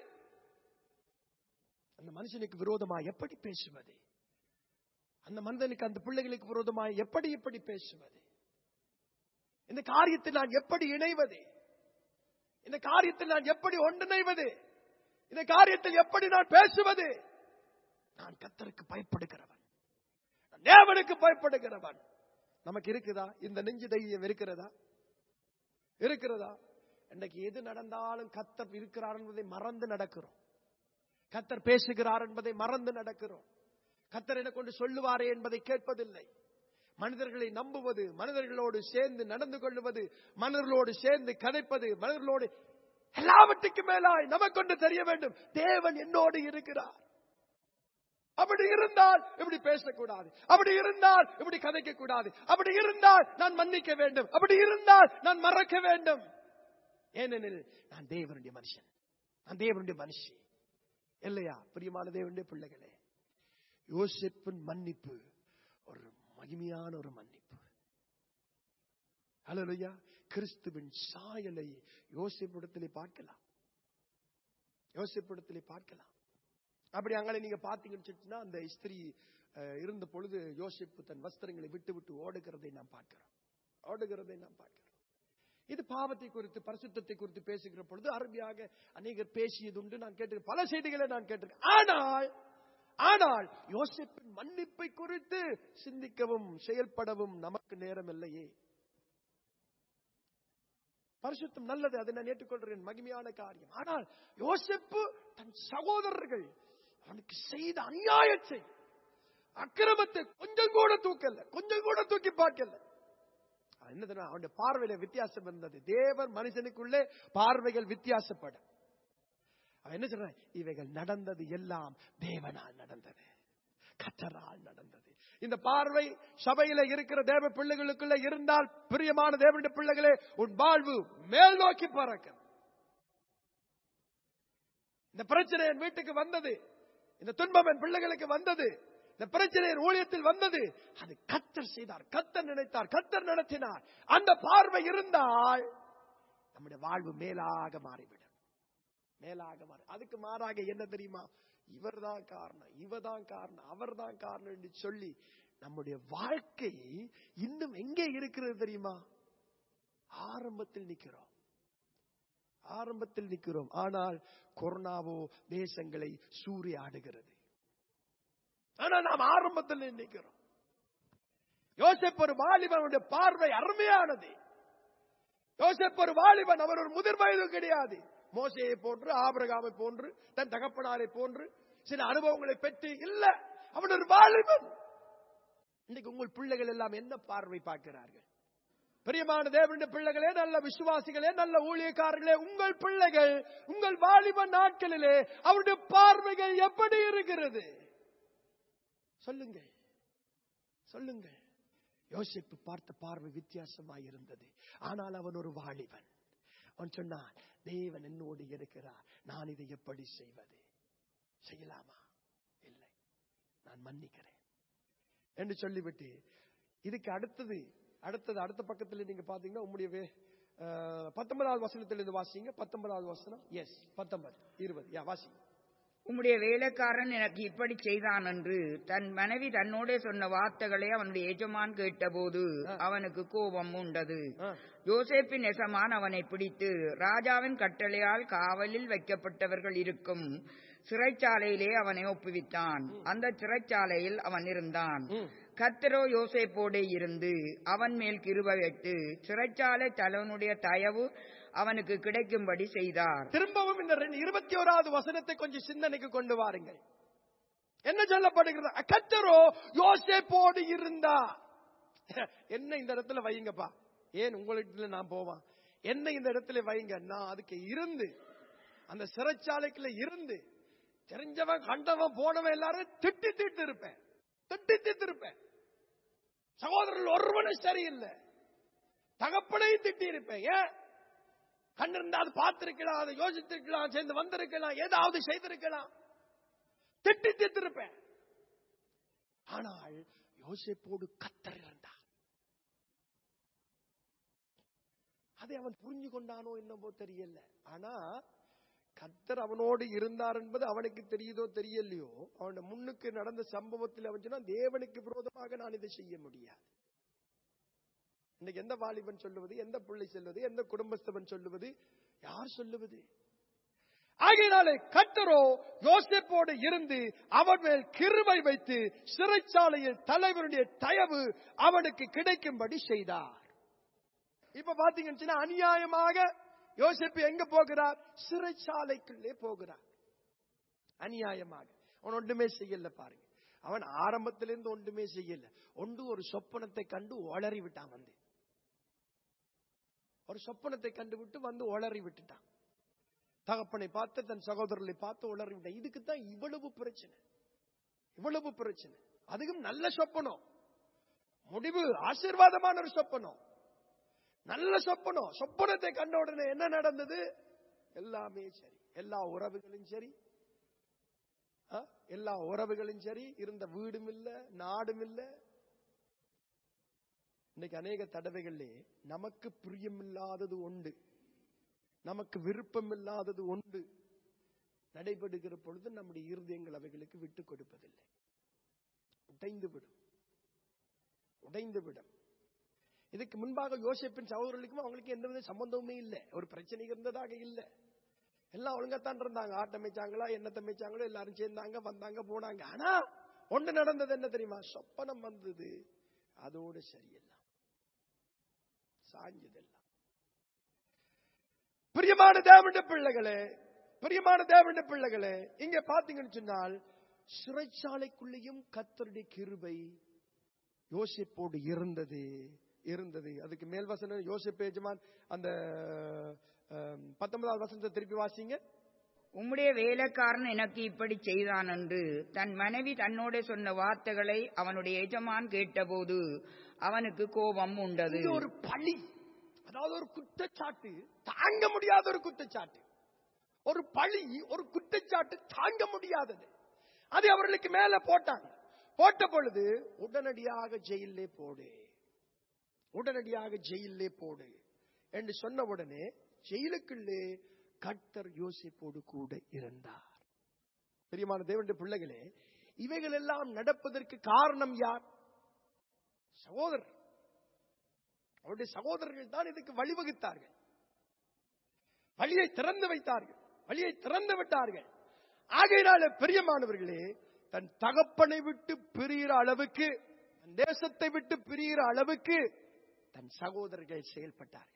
S1: அந்த மனுஷனுக்கு விரோதமாய் எப்படி பேசுவது? அந்த மனிதனுக்கு, அந்த பிள்ளைகளுக்கு விரோதமாய் எப்படி பேசுவது? இந்த காரியத்தில் நான் எப்படி இணைவது? இந்த காரியத்தில் நான் எப்படி ஒன்றிணைவது? இந்த காரியத்தில் எப்படி நான் பேசுவது? நான் கர்த்தருக்கு பயப்படுகிறவன், தேவனுக்கு பயப்படுகிறவன். நமக்கு இருக்குதா இந்த நெஞ்சு தைரியம்? இருக்கிறதா? இன்னைக்கு எது நடந்தாலும் கர்த்தர் இருக்கிறார் என்பதை மறந்து நடக்கிறோம். கர்த்தர் பேசுகிறார் என்பதை மறந்து நடக்கிறோம். கர்த்தர் என்ன கொண்டு சொல்லுவாரே என்பதை கேட்பதில்லை. மனிதர்களை நம்புவது, மனிதர்களோடு சேர்ந்து நடந்து கொள்வது, மனிதர்களோடு சேர்ந்து கதைப்பது, மனிதர்களோடு எல்லாவற்றுக்கும் மேலாய் நமக்கு ஒன்று தெரிய வேண்டும், தேவன் என்னோடு இருக்கிறார். அப்படி இருந்தால் இப்படி பேசக்கூடாது, அப்படி இருந்தால் இப்படி கதைக்க கூடாது, அப்படி இருந்தால் நான் மன்னிக்க வேண்டும், அப்படி இருந்தால் நான் மறக்க வேண்டும். ஏனெனில் நான் தேவனுடைய மனுஷன், நான் தேவனுடைய மனுஷி இல்லையா? பிரியமான தேவனுடைய பிள்ளைகளே, யோசேப்பின் மன்னிப்பு ஒரு மகிமையான ஒரு மன்னிப்பு. ஹல்லேலூயா. கிறிஸ்துவின் சாயலை யோசேப்பிடத்திலே பார்க்கலாம். அப்படி அங்கே நீங்க பாத்தீங்கன்னு சொன்னா, அந்த ஸ்திரீ இருந்த பொழுது யோசேப்பு தன் வஸ்திரங்களை விட்டு ஓடுகிறதை நாம் பார்க்கிறோம். இது பாவத்தை குறித்து, பரிசுத்தத்தை குறித்து பேசுகிற பொழுது அருமையாக அநேகர் பேசியது உண்டு. நான் கேட்டிருக்கேன், பல செய்திகளை நான் கேட்டிருக்கேன். ஆனால் யோசேப்பின் மன்னிப்பை குறித்து சிந்திக்கவும் செயல்படவும் நமக்கு நேரம் இல்லையே. பரிசுத்தம் நல்லது, அதை நான் ஏற்றுக்கொள்கிறேன், மகிமையான காரியம். ஆனால் யோசேப்பு தன் சகோதரர்கள் அவனுக்கு செய்த அநியாயத்தை, அக்கிரமத்தை கொஞ்சம் கூட தூக்கி பார்க்கல. என்ன தெரியுமா? அவனுடைய பார்வையில வித்தியாசம் இருந்தது. தேவன் மனுஷனுக்குள்ளே பார்வைகள் வித்தியாசப்படும். அவன் என்ன சொல்ற? இவைகள் நடந்தது எல்லாம் தேவனால் நடந்தது, கர்த்தரால் நடந்தது. இந்த பார்வை சபையில இருக்கிற தேவ பிள்ளைகளுக்குள்ள இருந்தால், பிரியமான தேவனுடைய பிள்ளைகளே, உன் வாழ்வு மேல் நோக்கி பறக்கும். இந்த பிரச்சனை என் வீட்டுக்கு வந்தது, இந்த துன்பம் என் பிள்ளைகளுக்கு வந்தது, இந்த பிரச்சனை ஊழியத்தில் வந்தது, அது கர்த்தர் செய்தார், கர்த்தர் நினைத்தார், கர்த்தர் நடத்தினார். அந்த பார்வை இருந்தால் நம்முடைய வாழ்வு மேலாக மாறிவிடும். அதுக்கு மாறாக என்ன தெரியுமா? இவர்தான் காரணம், இவதான் காரணம், அவர்தான் காரணம் என்று சொல்லி நம்முடைய வாழ்க்கை இன்னும் எங்கே இருக்கிறது தெரியுமா? ஆரம்பத்தில் நிற்கிறோம். ஆனால் கொரோனாவோ தேசங்களை சூறையாடுகிறது. ஆனால் நாம் ஆரம்பத்தில் நிற்கிறோம். யோசேப்பு ஒரு வாலிபனுடைய பார்வை அருமையானது. யோசேப்பு ஒரு வாலிபன், அவர் ஒரு முதிர் வயது கிடையாது. மோசேயை போன்று, ஆபிரகாமை போன்று, தன் தகப்பனாரை போன்று சில அனுபவங்களை பெற்று இல்ல, அவன் ஒரு வாலிபன். இன்னைக்கு உங்கள் பிள்ளைகள் எல்லாம் என்ன பார்வை பார்க்கிறார்கள்? பிரியமான தேவனுடைய பிள்ளைகளே, நல்ல விசுவாசிகளே, நல்ல ஊழியக்காரர்களே, உங்கள் பிள்ளைகள் உங்கள் வாலிப நாட்களிலே அவருடைய பார்வைகள் எப்படி இருக்கிறது? சொல்லுங்க. யோசேப்பு பார்த்த பார்வை வித்தியாசமாய் இருந்தது. ஆனால் அவன் ஒரு வாலிபன். அவன் சொன்னான், தேவன் என்னோடு இருக்கிறார், நான் இதை எப்படி செய்வது? செய்யலாமா? இல்லை, நான் மன்னிக்கிறேன் என்று சொல்லிவிட்டு, இதுக்கு அடுத்த பக்கத்தில் நீங்க பாத்தீங்கன்னா, உங்களுடைய 19வது வசனத்திலிருந்து வாசிங்க. 19வது வசனம். எஸ், 19, 20. வாசிங்க.
S2: உம்முடைய வேலைக்காரன் எனக்கு இப்படி செய்தான் என்று தன் மனைவி தன்னோட சொன்ன வார்த்தைகளை அவனுடைய எஜமான் கேட்டபோது அவனுக்கு கோபம் உண்டது. யோசேப்பின் எசமான் அவனை பிடித்து ராஜாவின் கட்டளையால் காவலில் வைக்கப்பட்டவர்கள் இருக்கும் சிறைச்சாலையிலே அவனை ஒப்புவித்தான். அந்த சிறைச்சாலையில் அவன் இருந்தான். கர்த்தரோ யோசேப்போடே இருந்து அவன் மேல் கிருபை வைத்து சிறைச்சாலை தலைவனுடைய தயவு அவனுக்கு கிடைக்கும்படி செய்தார்.
S1: திரும்பவும் இந்த 21வது வசனத்தை கொஞ்சம் சிந்தனைக்கு கொண்டு வாருங்கள். என்ன சொல்லப்படுகிறது? கர்த்தரோ யோசேப்போடு இருந்தா. என்ன இந்த இடத்துல வைங்கப்பா, ஏன் உங்களிடத்துல நான் போவான், என்ன இந்த இடத்துல வைங்க. நான் அதுக்கு இருந்து அந்த சிறைச்சாலைக்குள்ள இருந்து தெரிஞ்சவன் கண்டவன் போனவன் எல்லாரும் திட்டு இருப்பேன், திட்டு இருப்பேன். சகோதரர்கள் ஒருவனும் சரியில்லை, தகப்பனையும் திட்டி இருப்பேன். ஏன் கண்டிருந்தா அது பார்த்திருக்கலாம், அதை யோசித்திருக்கலாம், சேர்ந்து வந்திருக்கலாம், ஏதாவது செய்திருக்கலாம், திட்டு இருப்பேன். ஆனால் யோசேப்போடு கர்த்தர் இருந்தார். அதை அவன் புரிஞ்சு கொண்டானோ என்னவோ தெரியல. ஆனா கர்த்தர் அவனோடு இருந்தார் என்பது அவனுக்கு தெரியுதோ தெரியலையோ, அவன் முன்னுக்கு நடந்த சம்பவத்தில் அவன் சொன்னா தேவனுக்கு விரோதமாக நான் இதை செய்ய முடியாது. இன்னைக்கு எந்த வாலிபன் சொல்லுவது, எந்த பிள்ளை சொல்லுவது, எந்த குடும்பஸ்தவன் சொல்லுவது, யார் சொல்லுவது? ஆகையினாலே கர்த்தரோ யோசேப்போடு இருந்து அவன் மேல் கிருபை வைத்து சிறைச்சாலையில் தலைவருடைய தயவு அவனுக்கு கிடைக்கும்படி செய்தார். இப்ப பாத்தீங்கன்னா அநியாயமாக யோசேப்பு எங்க போகிறார்? சிறைச்சாலைக்குள்ளே போகிறார். அநியாயமாக. அவன் ஒன்றுமே செய்யல. பாருங்க, அவன் ஆரம்பத்திலிருந்து ஒன்றுமே செய்யல. ஒரு சொப்பனத்தை கண்டு ஒளறி விட்டான். ஒரு சொப்பனத்தை கண்டுவிட்டு ஒளறி விட்டுட்டான். தகப்பனை பார்த்து தன் சகோதரர்களை பார்த்து ஒளறி விட்டான். இதுக்கு தான் இவ்வளவு பிரச்சனை, இவ்வளவு பிரச்சனை. அதுக்கும் நல்ல சொப்பனம், முடிவு ஆசீர்வாதமான ஒரு சொப்பனம், நல்ல சொப்பனம். சொப்பனத்தை கண்ட உடனே என்ன நடந்தது? எல்லாமே சரி, எல்லா உறவுகளும் சரி, எல்லா உறவுகளும் சரி, இருந்த வீடும் இல்ல, நாடும் இல்ல. இன்னைக்கு அநேக தடவைகளே நமக்கு பிரியமில்லாதது உண்டு, நமக்கு விருப்பம் இல்லாதது உண்டு நடைபெறுகிற பொழுது நம்முடைய இருதயங்கள் அவைகளுக்கு விட்டு கொடுப்பதில்லை. உடைந்துவிடும். இதுக்கு முன்பாக யோசேப்பின் சகோதரர்களுக்கும் அவங்களுக்கு எந்த சம்பந்தமுமே இல்லை, ஒரு பிரச்சனை இருந்ததாக இல்லை. எல்லாம் ஒழுங்கத்தான் இருந்தாங்க. ஆட்டம் மேய்ச்சாங்களா, எண்ணத்தை மேய்ச்சாங்களோ, எல்லாரும் சேர்ந்தாங்க, வந்தாங்க, போனாங்க. ஆனா ஒன்று நடந்தது என்ன தெரியுமா? சொப்பனம் வந்தது, அதோடு சரியெல்லாம் சாஞ்சதெல்லாம். பிரியமான தேவனுடைய பிள்ளைகளே, பிரியமான தேவனுடைய பிள்ளைகளே, இங்க பாத்தீங்கன்னு சொன்னால் சிறைச்சாலைக்குள்ளேயும் கர்த்தருடைய கிருபை யோசேப்போடு இருந்தது. அதுக்கு மேல் வசனம் யோசேப்பு எஜமான் அந்த 19வது வசனத்தை திருப்பி வாசிங்க.
S2: உம்முடைய வேலைக்காரன் எனக்கு இப்படி செய்தான் என்று தன் மனைவி தன்னோட சொன்ன வார்த்தைகளை அவனுடைய எஜமான் கேட்டபோது அவனுக்கு கோபம் உண்டது.
S1: ஒரு பழி, அதாவது ஒரு குற்றச்சாட்டு, தாங்க முடியாத ஒரு குற்றச்சாட்டு, ஒரு பழி, ஒரு குற்றச்சாட்டு தாங்க முடியாதது. அது அவர்களுக்கு மேல போட்டாங்க. போட்ட பொழுது உடனடியாக ஜெயிலே போடு, உடனடியாக ஜெயிலே போடு என்று சொன்ன உடனே ஜெயிலுக்குள்ளே கர்த்தர் யோசேப்போடு கூட இருந்தார். பிரியமான தேவனுடைய பிள்ளைகளே, இவைகள் எல்லாம் நடப்பதற்கு காரணம் யார்? சகோதரர். அவருடைய சகோதரர்கள் தான் இதுக்கு வழிவகுத்தார்கள், வழியை திறந்து வைத்தார்கள், வழியை திறந்து விட்டார்கள். ஆகையினால பிரியமானவர்களே, தன் தகப்பனை விட்டு பிரிகிற அளவுக்கு, தன் தேசத்தை விட்டு பிரிகிற அளவுக்கு தன் சகோதரர்கள் செயல்பட்டார்கள்,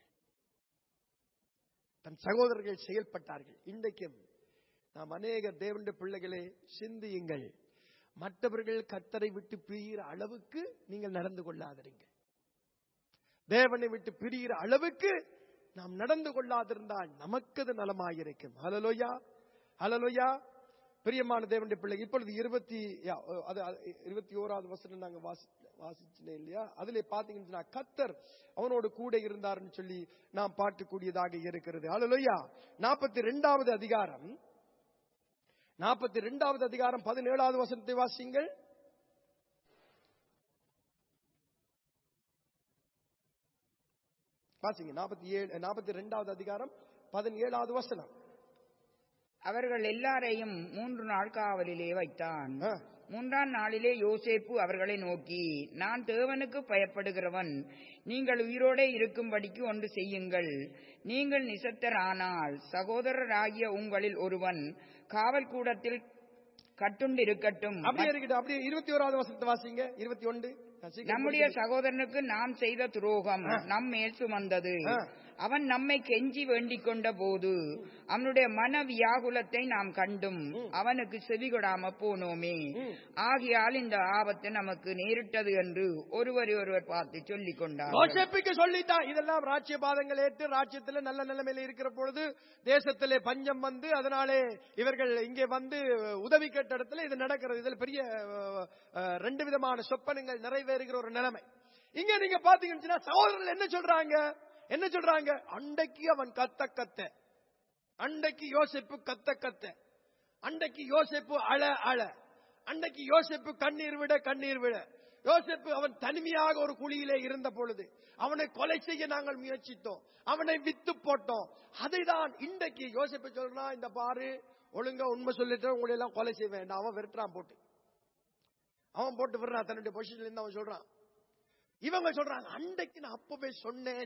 S1: தன் சகோதரர்கள் செயல்பட்டார்கள். இன்றைக்கும் நாம் அநேக தேவனுடைய பிள்ளைகளே சிந்தியுங்கள். மற்றவர்கள் கர்த்தரை விட்டு பிரிகிற அளவுக்கு நீங்கள் நடந்து கொள்ளாதிருங்கள். தேவனை விட்டு பிரிகிற அளவுக்கு நாம் நடந்து கொள்ளாதிருந்தால் நமக்கு அது நலமாயிருக்கும். ஹல்லேலூயா, ஹல்லேலூயா. பிரியமான தேவனுடைய பிள்ளை, இப்பொழுது 21வது வசனம் நாங்க வாசிச்சேன் இல்லையா? அதுல பாத்தீங்கன்னா கர்த்தர் அவனோடு கூட இருந்தார்னு சொல்லி நாம் பார்க்கக்கூடியதாக இருக்கிறது. ஹல்லேலூயா. 42வது அதிகாரம் 17வது வசனத்தை வாசிங்கள். வாசிங்க. 42வது அதிகாரம் 17வது வசனம்.
S2: அவர்கள் எல்லாரையும் 3 நாள் காவலிலே வைத்தான். 3ஆம் நாளிலே யோசேப்பு அவர்களை நோக்கி, நான் தேவனுக்கு பயப்படுகிறவன், நீங்கள் உயிரோடே இருக்கும்படிக்கு ஒன்று செய்யுங்கள். நீங்கள் நிசத்தரானால் சகோதரராகிய உங்களில் ஒருவன் காவல் கூடத்தில் கட்டுண்டு இருக்கட்டும்.
S1: அப்படியே 21வது வசனத்தை வாசிங்க. 21.
S2: நம்முடைய சகோதரனுக்கு நாம் செய்த துரோகம் நம் மேல் சுமந்தது. அவன் நம்மை கெஞ்சி வேண்டிக் கொண்ட போது அவனுடைய மன வியாகுலத்தை நாம் கண்டும் அவனுக்கு செவிகொடாம போனோமே. ஆகையால் இந்த ஆபத்து நமக்கு நேரிட்டது என்று ஒருவர் பார்த்து சொல்லிக் கொண்டார்.
S1: யோசேப்புக்கு சொல்லிட்டான். இதெல்லாம் ராஜ்ய பாதங்கள் ஏற்று ராஜ்யத்தில் நல்ல நிலைமையில இருக்கிற பொழுது தேசத்திலே பஞ்சம் வந்து அதனாலே இவர்கள் இங்கே வந்து உதவி கேட்ட இடத்துல இது நடக்கிறது. இதுல பெரிய 2 விதமான சொப்பனங்கள் நிறைவேறுகிற ஒரு நிலைமை. இங்க நீங்க பாத்தீங்கன்னா சகோதரர்கள் என்ன சொல்றாங்க? அன்றைக்கு அவன் கத்த, அன்றைக்கு யோசேப்பு கத்த, அன்றைக்கு யோசேப்பு அழ, அன்றைக்கு யோசேப்பு கண்ணீர் விட, யோசேப்பு அவன் தனிமையாக ஒரு குழியிலே இருந்த பொழுது அவனை கொலை செய்ய நாங்கள் முயற்சித்தோம், அவனை வித்து போட்டோம். அதைதான் இன்றைக்கு யோசேப்பு சொல்றான். இந்த பாரு, ஒழுங்கா உண்மை சொல்லிட்டு உங்களை எல்லாம் கொலை செய்ய வேண்டாம். அவன் வெறுறான், அவன் போட்டு விடுறான். தன்னுடைய பொசிஷன்ல இருந்து அவன் சொல்றான். இவங்க சொல்றாங்க, அன்றைக்கு நான் அப்பவே சொன்னேன்,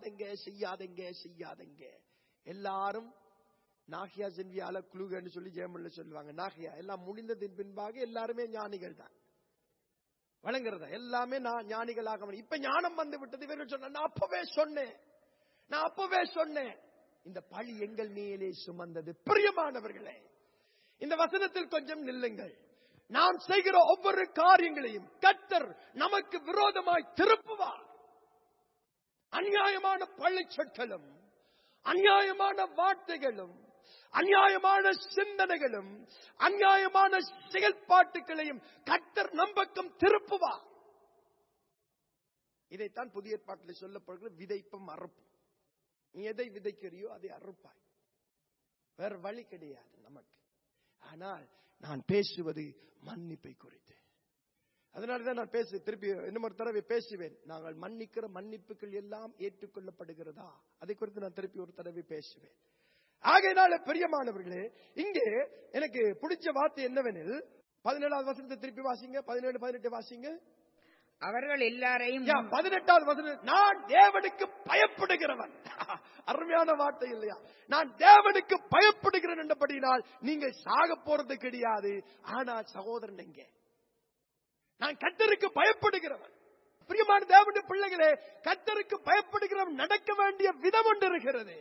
S1: செய்யாதங்க. எல்லாரும் நாகியா சென்வியால குழுகன்னு சொல்லி ஜெயமல்ல சொல்லுவாங்க. நாகியா எல்லாம் முடிந்ததின் பின்பாக எல்லாருமே ஞானிகள் தான் வழங்குறதா, எல்லாமே நான் ஞானிகளாக. இப்ப ஞானம் வந்து விட்டது. இவர்கள் சொன்ன, நான் அப்பவே சொன்னேன். இந்த பழி எங்கள் மேலே சுமந்தது. பிரியமானவர்களே, இந்த வசனத்தில் கொஞ்சம் நில்லுங்கள். நாம் செய்கிற ஒவ்வொரு காரியங்களையும் கர்த்தர் நமக்கு விரோதமாய் திருப்புவார். அநியாயமான பழி சொற்களும், அநியாயமான வார்த்தைகளும், அநியாயமான சிந்தனைகளும், அநியாயமான செயல்பாட்டுகளையும் கர்த்தர் நம் பக்கம் திருப்புவார். இதைத்தான் புதிய ஏற்பாட்டில் சொல்லப்படுகிற விதைப்பும் அறுப்பும். நீ எதை விதைக்கிறியோ அதை அறுப்பாய். வேற வழி கிடையாது நமக்கு. ஆனால் நான் பேசுவது மன்னிப்பை குறித்து. அதனாலதான் நான் திருப்பி இன்னொரு தடவை பேசுவேன். நாங்கள் மன்னிக்கிற மன்னிப்புகள் எல்லாம் ஏற்றுக்கொள்ளப்படுகிறதா, அதை குறித்து நான் திருப்பி ஒரு தடவை பேசுவேன். ஆகையினால பிரியமானவர்களே, இங்கே எனக்கு பிடிச்ச வார்த்தை என்னவெனில் 17வது வசனத்தை திருப்பி வாசிங்க. 17, 18 வாசிங்க.
S2: அவர்கள் எல்லாரையும்
S1: 18வது வசனம், நான் தேவனுக்கு பயப்படுகிறவன். அருமையான வார்த்தை இல்லையா? நான் தேவனுக்கு பயப்படுகிறேன் என்றபடினால் நீங்கள் சாக போறது கிடையாது. ஆனால் சகோதரன் எங்க? நான் கர்த்தருக்கு பயப்படுகிறவன். பிரியமான தேவனுடைய பிள்ளைகளே, கர்த்தருக்கு பயப்படுகிறவன் நடக்க வேண்டிய விதம் ஒன்று இருக்கிறது.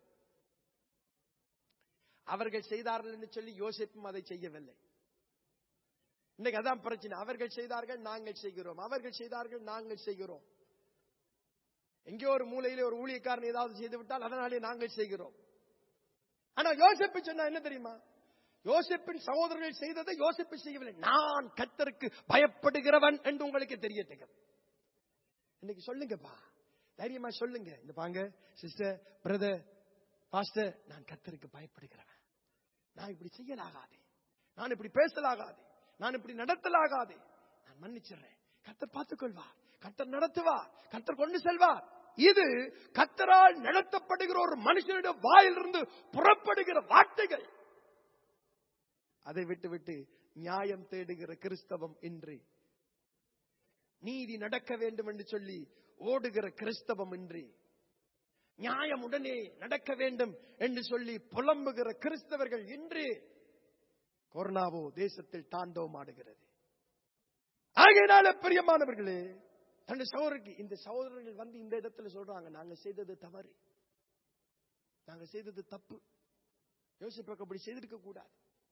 S1: அவர்கள் செய்தார்கள் என்று சொல்லி யோசேப்பும் அதை செய்யவில்லை. இன்னைக்கு அதான் பிரச்சனை. அவர்கள் செய்தார்கள், நாங்கள் செய்கிறோம். அவர்கள் செய்தார்கள், நாங்கள் செய்கிறோம். எங்கேயோ ஒரு மூலையிலே ஒரு ஊழியக்காரன் ஏதாவது செய்து விட்டால் அதனாலே நாங்கள் செய்கிறோம். ஆனா யோசேப்பு சொன்னா என்ன தெரியுமா? யோசேப்பின் சகோதரர்கள் செய்ததை யோசேப்பு செய்யவில்லை. நான் கர்த்தருக்கு பயப்படுகிறவன் என்று உங்களுக்கு தெரியட்டும். இன்னைக்கு சொல்லுங்கப்பா, தைரியமா சொல்லுங்க. இந்த பாங்க சிஸ்டர், பிரதர், பாஸ்டர், நான் கர்த்தருக்கு பயப்படுகிறவன். நான் இப்படி செய்யலாகாது, நான் இப்படி பேசலாகாது, நான் இப்படி நடத்தலாகாது, நான் மன்னிச்சிடுறேன். கர்த்தர் பார்த்துக் கொள்வார், கர்த்தர் நடத்துவார், கர்த்தர் கொண்டு செல்வார். இது கர்த்தரால் நடத்தப்படுகிற ஒரு மனுஷனுடைய வாயிலிருந்து புறப்படுகிற வார்த்தைகள். அதை விட்டு நியாயம் தேடுகிற கிறிஸ்தவம் இன்றி, நீதி நடக்க வேண்டும் என்று சொல்லி ஓடுகிற கிறிஸ்தவம் இன்றி, நியாயம் உடனே நடக்க வேண்டும் என்று சொல்லி புலம்புகிற கிறிஸ்தவர்கள் இன்று கொரோனாவோ தேசத்தில் தாண்டவமாடுகிறது. ஆகையினால பிரியமானவர்களே, தன்னுடைய சகோதரருக்கு இந்த சகோதரர்கள் வந்து இந்த இடத்துல சொல்றாங்க, நாங்க செய்தது தவறு, நாங்க செய்தது தப்பு. யோசிப்பாக்க அப்படி செய்திருக்க கூடாது.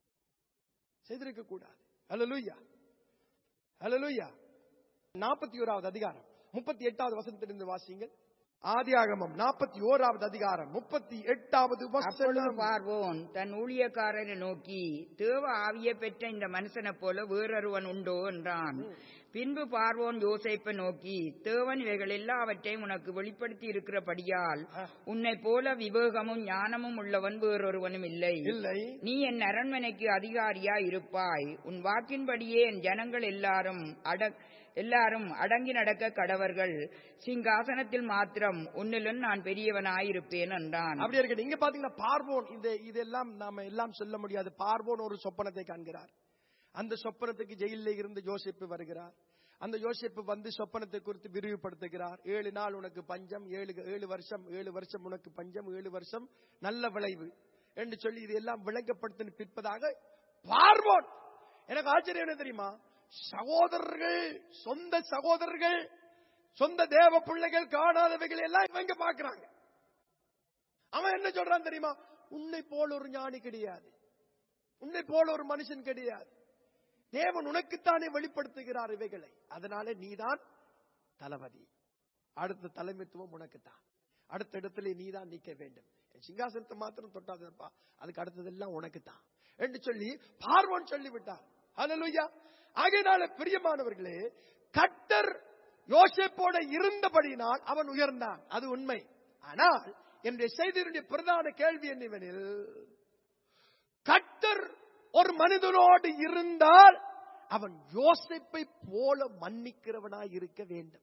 S1: ஹல்லேலூயா, ஹல்லேலூயா. 41வது அதிகாரம் 38வது வசனத்திலிருந்து வாசிங்கள். ஆதியாகமம் 41வது அதிகாரம் 38வது வசனம்.
S2: பார்வோன் தன் ஊழியக்காரரை நோக்கி, தேவ ஆவியை பெற்ற இந்த மனுஷனை போல வேறொருவன் உண்டோ என்றான். பின்பு பார்வோன் யோசேப்பை நோக்கி, தேவன் இவைகள் எல்லாவற்றையும் உனக்கு வெளிப்படுத்தி இருக்கிறபடியால் உன்னை போல விவேகமும் ஞானமும் உள்ளவன் வேறொருவனும் இல்லை. நீ என் அரண்மனைக்கு அதிகாரியா இருப்பாய். உன் வாக்கின்படியே என் ஜனங்கள் எல்லாரும் எல்லாரும் அடங்கி நடக்க கடவர்கள், சிங்காசனத்தில் மாத்திரம் உன்னிலும் நான் பெரியவனாயிருப்பேன் என்றான்.
S1: அப்படி இருக்கு. இங்க பாத்தீங்கன்னா பார்வோன், இதெல்லாம் நாம எல்லாம் சொல்ல முடியாது. பார்வோன் ஒரு சொப்பனத்தை காண்கிறார். அந்த சொப்பனத்துக்கு ஜெயிலே இருந்து யோசேப்பு வருகிறார். அந்த யோசேப்பு வந்து சொப்பனத்தை குறித்து விரிவுபடுத்துகிறார். 7 நாள் உனக்கு பஞ்சம், 7 வருஷம் உனக்கு பஞ்சம், 7 வருஷம் நல்ல விளைவு என்று சொல்லி இதெல்லாம் விளங்கப்படுத்த பிற்பதாக பார்வோன். எனக்கு ஆச்சரியம் என்ன தெரியுமா? சகோதரர்கள், சொந்த சகோதரர்கள், சொந்த தேவ பிள்ளைகள் காணாதவைகள் எல்லாம் இவங்க பாக்குறாங்க. அவன் என்ன சொல்றான் தெரியுமா? உன்னை போல ஒரு ஞானி கிடையாது, உன்னை போல ஒரு மனுஷன் கிடையாது. தேவன் உனக்குத்தானே வெளிப்படுத்துகிறார் இவைகளை. அதனால நீதான் தளபதி, அடுத்த தலைமைத்துவம் உனக்குத்தான், அடுத்த இடத்துல நீதான் நிற்க வேண்டும். சிங்காசனத்தை மாத்திரம் தொட்டாதப்பா, அதுக்கு அடுத்ததெல்லாம் உனக்குத்தான் என்று சொல்லி பார்வோன் சொல்லிவிட்டார். ஹல்லேலூயா. ஆகையினால பிரியமானவர்களே, கர்த்தர் யோசேப்போட இருந்தபடியினால் அவன் உயர்ந்தான், அது உண்மை. ஆனால் என்னுடைய செய்தியுடைய பிரதான கேள்வி என்னவெனில், கர்த்தர் ஒரு மனிதனோடு இருந்தால் அவன் யோசேப்பை போல மன்னிக்கிறவனாய் இருக்க வேண்டும்.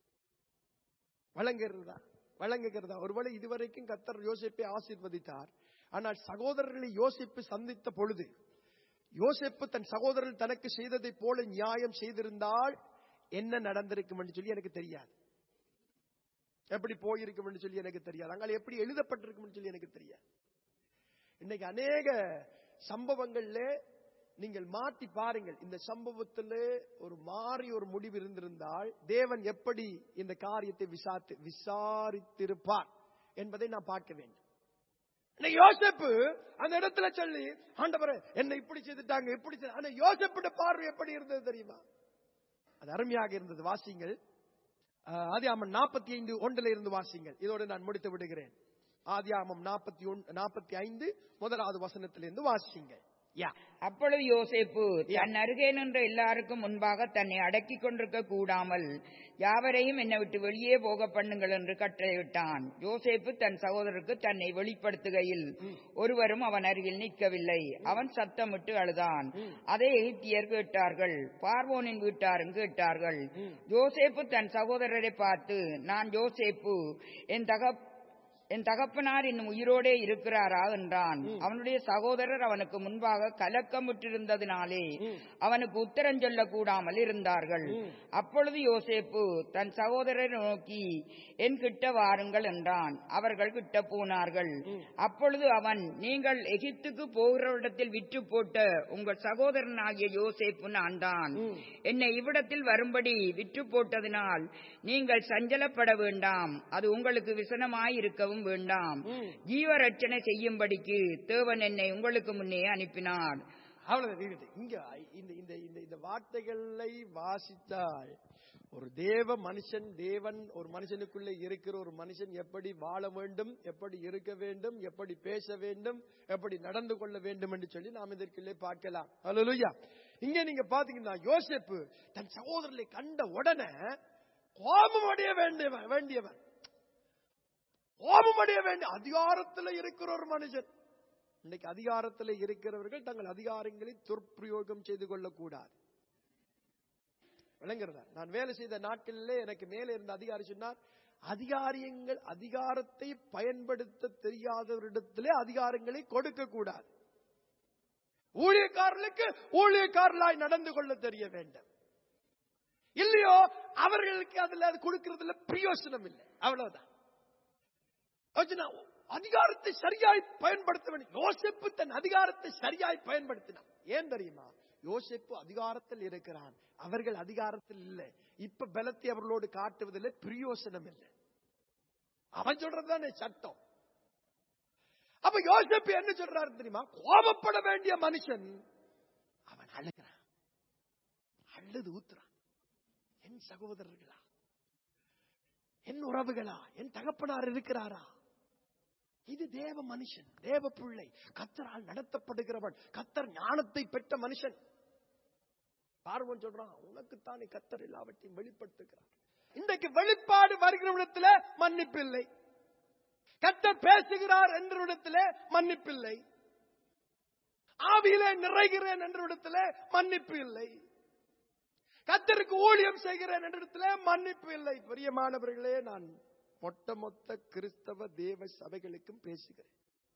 S1: வழங்குகிறதா? ஒருவேளை இதுவரைக்கும் கர்த்தர் யோசேப்பை ஆசீர்வதித்தார். ஆனால் சகோதரர்களை யோசேப்பு சந்தித்த பொழுது யோசேப்பு தன் சகோதரர்கள் தனக்கு செய்ததை போல நியாயம் செய்திருந்தால் என்ன நடந்திருக்கும் என்று சொல்லி எனக்கு தெரியாது. எப்படி போயிருக்கும் என்று சொல்லி எனக்கு தெரியாது. அங்கே எப்படி எழுதப்பட்டிருக்கும் சொல்லி எனக்கு தெரியாது. இன்னைக்கு அநேக சம்பவங்கள்ல நீங்கள் மாற்றி பாருங்கள். இந்த சம்பவத்தில் ஒரு முடிவு இருந்திருந்தால் தேவன் எப்படி இந்த காரியத்தை விசாரித்திருப்பார் என்பதை நான் பார்க்க வேண்டும். யோசேப்பு அந்த இடத்துல சொல்லி, ஆண்டவரே என்னை இப்படி செய்துட்டாங்க, இப்படி செய்த யோசேப்புடைய பார்வை எப்படி இருந்தது தெரியுமா? அது அருமையாக இருந்தது. வாசிங்கள், ஆதியாகமம் 45:1 இருந்து வாசிங்கள். இதோடு நான் முடித்து விடுகிறேன். ஆதியாகமம் 45 முதலாவது வசனத்திலிருந்து வாசிங்கள்.
S2: அப்பொழுது யோசேப்பு தன் அருகே நின்ற எல்லாருக்கும் முன்பாக தன்னை அடக்கிக் கொண்டிருக்க கூடாமல் யாவரையும் என்னை விட்டு வெளியே போக பண்ணுங்கள் என்று கட்டளையிட்டான். யோசேப்பு தன் சகோதரருக்கு தன்னை வெளிப்படுத்துகையில் ஒருவரும் அவன் அருகில் நிற்கவில்லை. அவன் சத்தமிட்டு அழுதான். அதை எகிப்தியர் கேட்டார்கள், பார்வோனின் வீட்டாரும் கேட்டார்கள். யோசேப்பு தன் சகோதரரை பார்த்து, நான் யோசேப்பு, என் தகப்பனார் இன்னும் உயிரோடே இருக்கிறாரா என்றான். அவனுடைய சகோதரர் அவனுக்கு முன்பாக கலக்கமுற்றிருந்ததினாலே அவனுக்கு உத்தரம் சொல்ல கூடாமல் இருந்தார்கள். அப்பொழுது யோசேப்பு தன் சகோதரரை நோக்கி, என் கிட்ட வாருங்கள் என்றான். அவர்கள் கிட்ட போனார்கள். அப்பொழுது அவன், நீங்கள் எகிப்துக்கு போகிறவரிடத்தில் விற்று போட்ட உங்கள் சகோதரனாகிய யோசேப்பு நான் தான். என்னை இவ்விடத்தில் வரும்படி விற்று போட்டதினால் நீங்கள் சஞ்சலப்பட வேண்டாம். அது உங்களுக்கு விசனமாயிருக்கவும் வேண்டாம். ஜீவரட்சணை செய்யும்படிக்கு தேவன் என்னை உங்களுக்கு முன்னே அனுப்பினார்.
S1: அவ்வளவு. இங்க இந்த வார்த்தைகளை வாசித்தால் ஒரு தேவன் ஒரு மனுஷனுக்குள்ளே இருக்கிற ஒரு மனுஷன் எப்படி வாழ வேண்டும், எப்படி இருக்க வேண்டும், எப்படி பேச வேண்டும், எப்படி நடந்து கொள்ள வேண்டும் என்று சொல்லி நாம் இதற்குள்ளே பார்க்கலாம். ஹல்லேலூயா. இங்க நீங்க பாத்தீங்கன்னா யோசேப்பு தன் சகோதரரை கண்ட உடனே கோபம் அடைய வேண்டியவன், கோபம் அடைய வேண்டிய அதிகாரத்தில் இருக்கிற ஒரு மனுஷன். இன்னைக்கு அதிகாரத்தில் இருக்கிறவர்கள் தங்கள் அதிகாரங்களை துர்பிரயோகம் செய்து கொள்ளக்கூடாது. விளங்குறதா? நான் வேலை செய்த நாட்களிலே எனக்கு மேலே இருந்த அதிகாரி சொன்னார், அதிகாரத்தை பயன்படுத்த தெரியாதவரிடத்திலே அதிகாரங்களை கொடுக்க கூடாது. ஊழியக்காரர்களுக்கு ஊழியக்காரர்களாய் நடந்து கொள்ள தெரிய வேண்டும். இல்லையோ அவர்களுக்கு அதுல அது கொடுக்கிறதுல பிரயோசனம் இல்லை. அவ்வளவுதான். அதிகாரத்தை சரியாய் பயன்படுத்த வேண்டும். யோசேப்பு தன் அதிகாரத்தை சரியாய் பயன்படுத்தினான். ஏன் தெரியுமா? யோசேப்பு அதிகாரத்தில் இருக்கிறான், அவர்கள் அதிகாரத்தில் இல்லை. இப்ப பலத்தை அவர்களோடு காட்டுவதில்லை, பிரயோசனம் இல்லை. அவன் சொல்றதுதானே சட்டம். அப்ப யோசேப்பு என்ன சொல்றாரு தெரியுமா? கோபப்பட வேண்டிய மனுஷன் அவன் அழுகிறான், அழுது ஊத்துறான். என் சகோதரர்களா, என் உறவுகளா, என் தகப்பனார் இருக்கிறாரா? இது தேவ மனுஷன், தேவ பிள்ளை, கர்த்தரால் நடத்தப்படுகிறவன், கர்த்தர் ஞானத்தை பெற்ற மனுஷன். பார்வோன் சொல்றான், உனக்குத்தானே கர்த்தர் எல்லாவற்றையும் வெளிப்படுத்துகிறார். இன்றைக்கு வெளிப்பாடு வருகிற இடத்துல மன்னிப்பில்லை. கர்த்தர் பேசுகிறார் என்ற இடத்துல மன்னிப்பில்லை. ஆவியிலே நிறைகிறேன் என்ற இடத்துல மன்னிப்பு இல்லை. கர்த்தருக்கு ஊழியம் செய்கிறேன் இடத்துல மன்னிப்பு இல்லை. பிரியமானவர்களே, நான் மொத்த கிறிஸ்தவ தேவ சபைகளுக்கும் பேசுகிறேன்.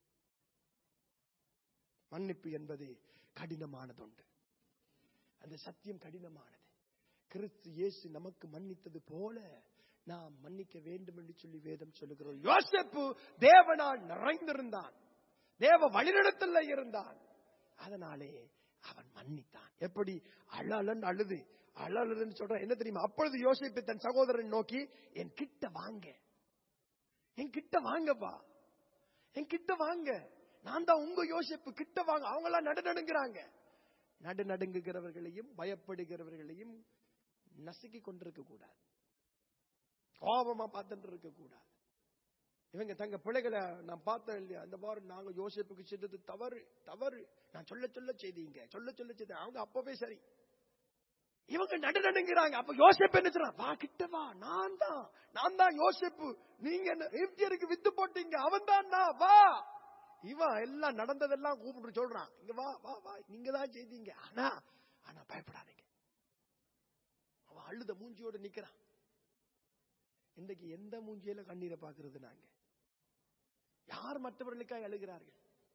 S1: மன்னிப்பு என்பது கடினமானதுண்டு. அந்த சத்தியம் கடினமானது. கிறிஸ்து இயேசு நமக்கு மன்னித்தது போல நாம் மன்னிக்க வேண்டும் என்று சொல்லி வேதம் சொல்லுகிறோம். யோசேப்பு தேவனால் நிறைந்திருந்தான், தேவ வழிநடத்தல இருந்தான். அதனாலே அவன் மன்னித்தான். எப்படி? அழுதுன்னு சொல்ற என்ன தெரியுமா? அப்பொழுது யோசேப்பு தன் சகோதரன் நோக்கி, என் கிட்ட வாங்க, என் கிட்ட வாங்கப்பா, என் கிட்ட வாங்க, நான் தான் உங்க யோசேப்பு, கிட்ட வாங்க. அவங்க எல்லாம் நடுநடுங்கிறாங்க. நடுநடுங்குகிறவர்களையும் பயப்படுகிறவர்களையும் நசுக்கி கொண்டிருக்க கூடாது, கோபமா பார்த்துட்டு இருக்க கூடாது. இவங்க தங்க பிள்ளைகளை நான் பார்த்தேன் இல்லையா, அந்த மாதிரி நாங்க யோசேப்புக்கு செய்தது தவறு நான் சொல்ல செய்தீங்க, சொல்ல அவங்க அப்பவே சரி. இவங்க நடுநடுங்கிறாங்க. அப்ப யோசேப்பு என்ன சொல்றான்? வா கிட்ட வா, நான் தான் யோசேப்பு, நீங்க எகிப்தியருக்கு வித்து போட்டீங்க, அவன் தான் நான், வா. இவன் எல்லாம் நடந்ததெல்லாம் கூப்பிட்டு சொல்றான், இங்க வா வா வா, நீங்க தான் செய்தீங்க, ஆனா பயப்படாதீங்க. அவன் அழுத மூஞ்சியோட நிக்கிறான். இன்றைக்கு எந்த மூஞ்சியில கண்ணீரை பார்க்கிறது? நாங்க யார் மற்றவர்களுக்காய் அழுகிறார்கள்?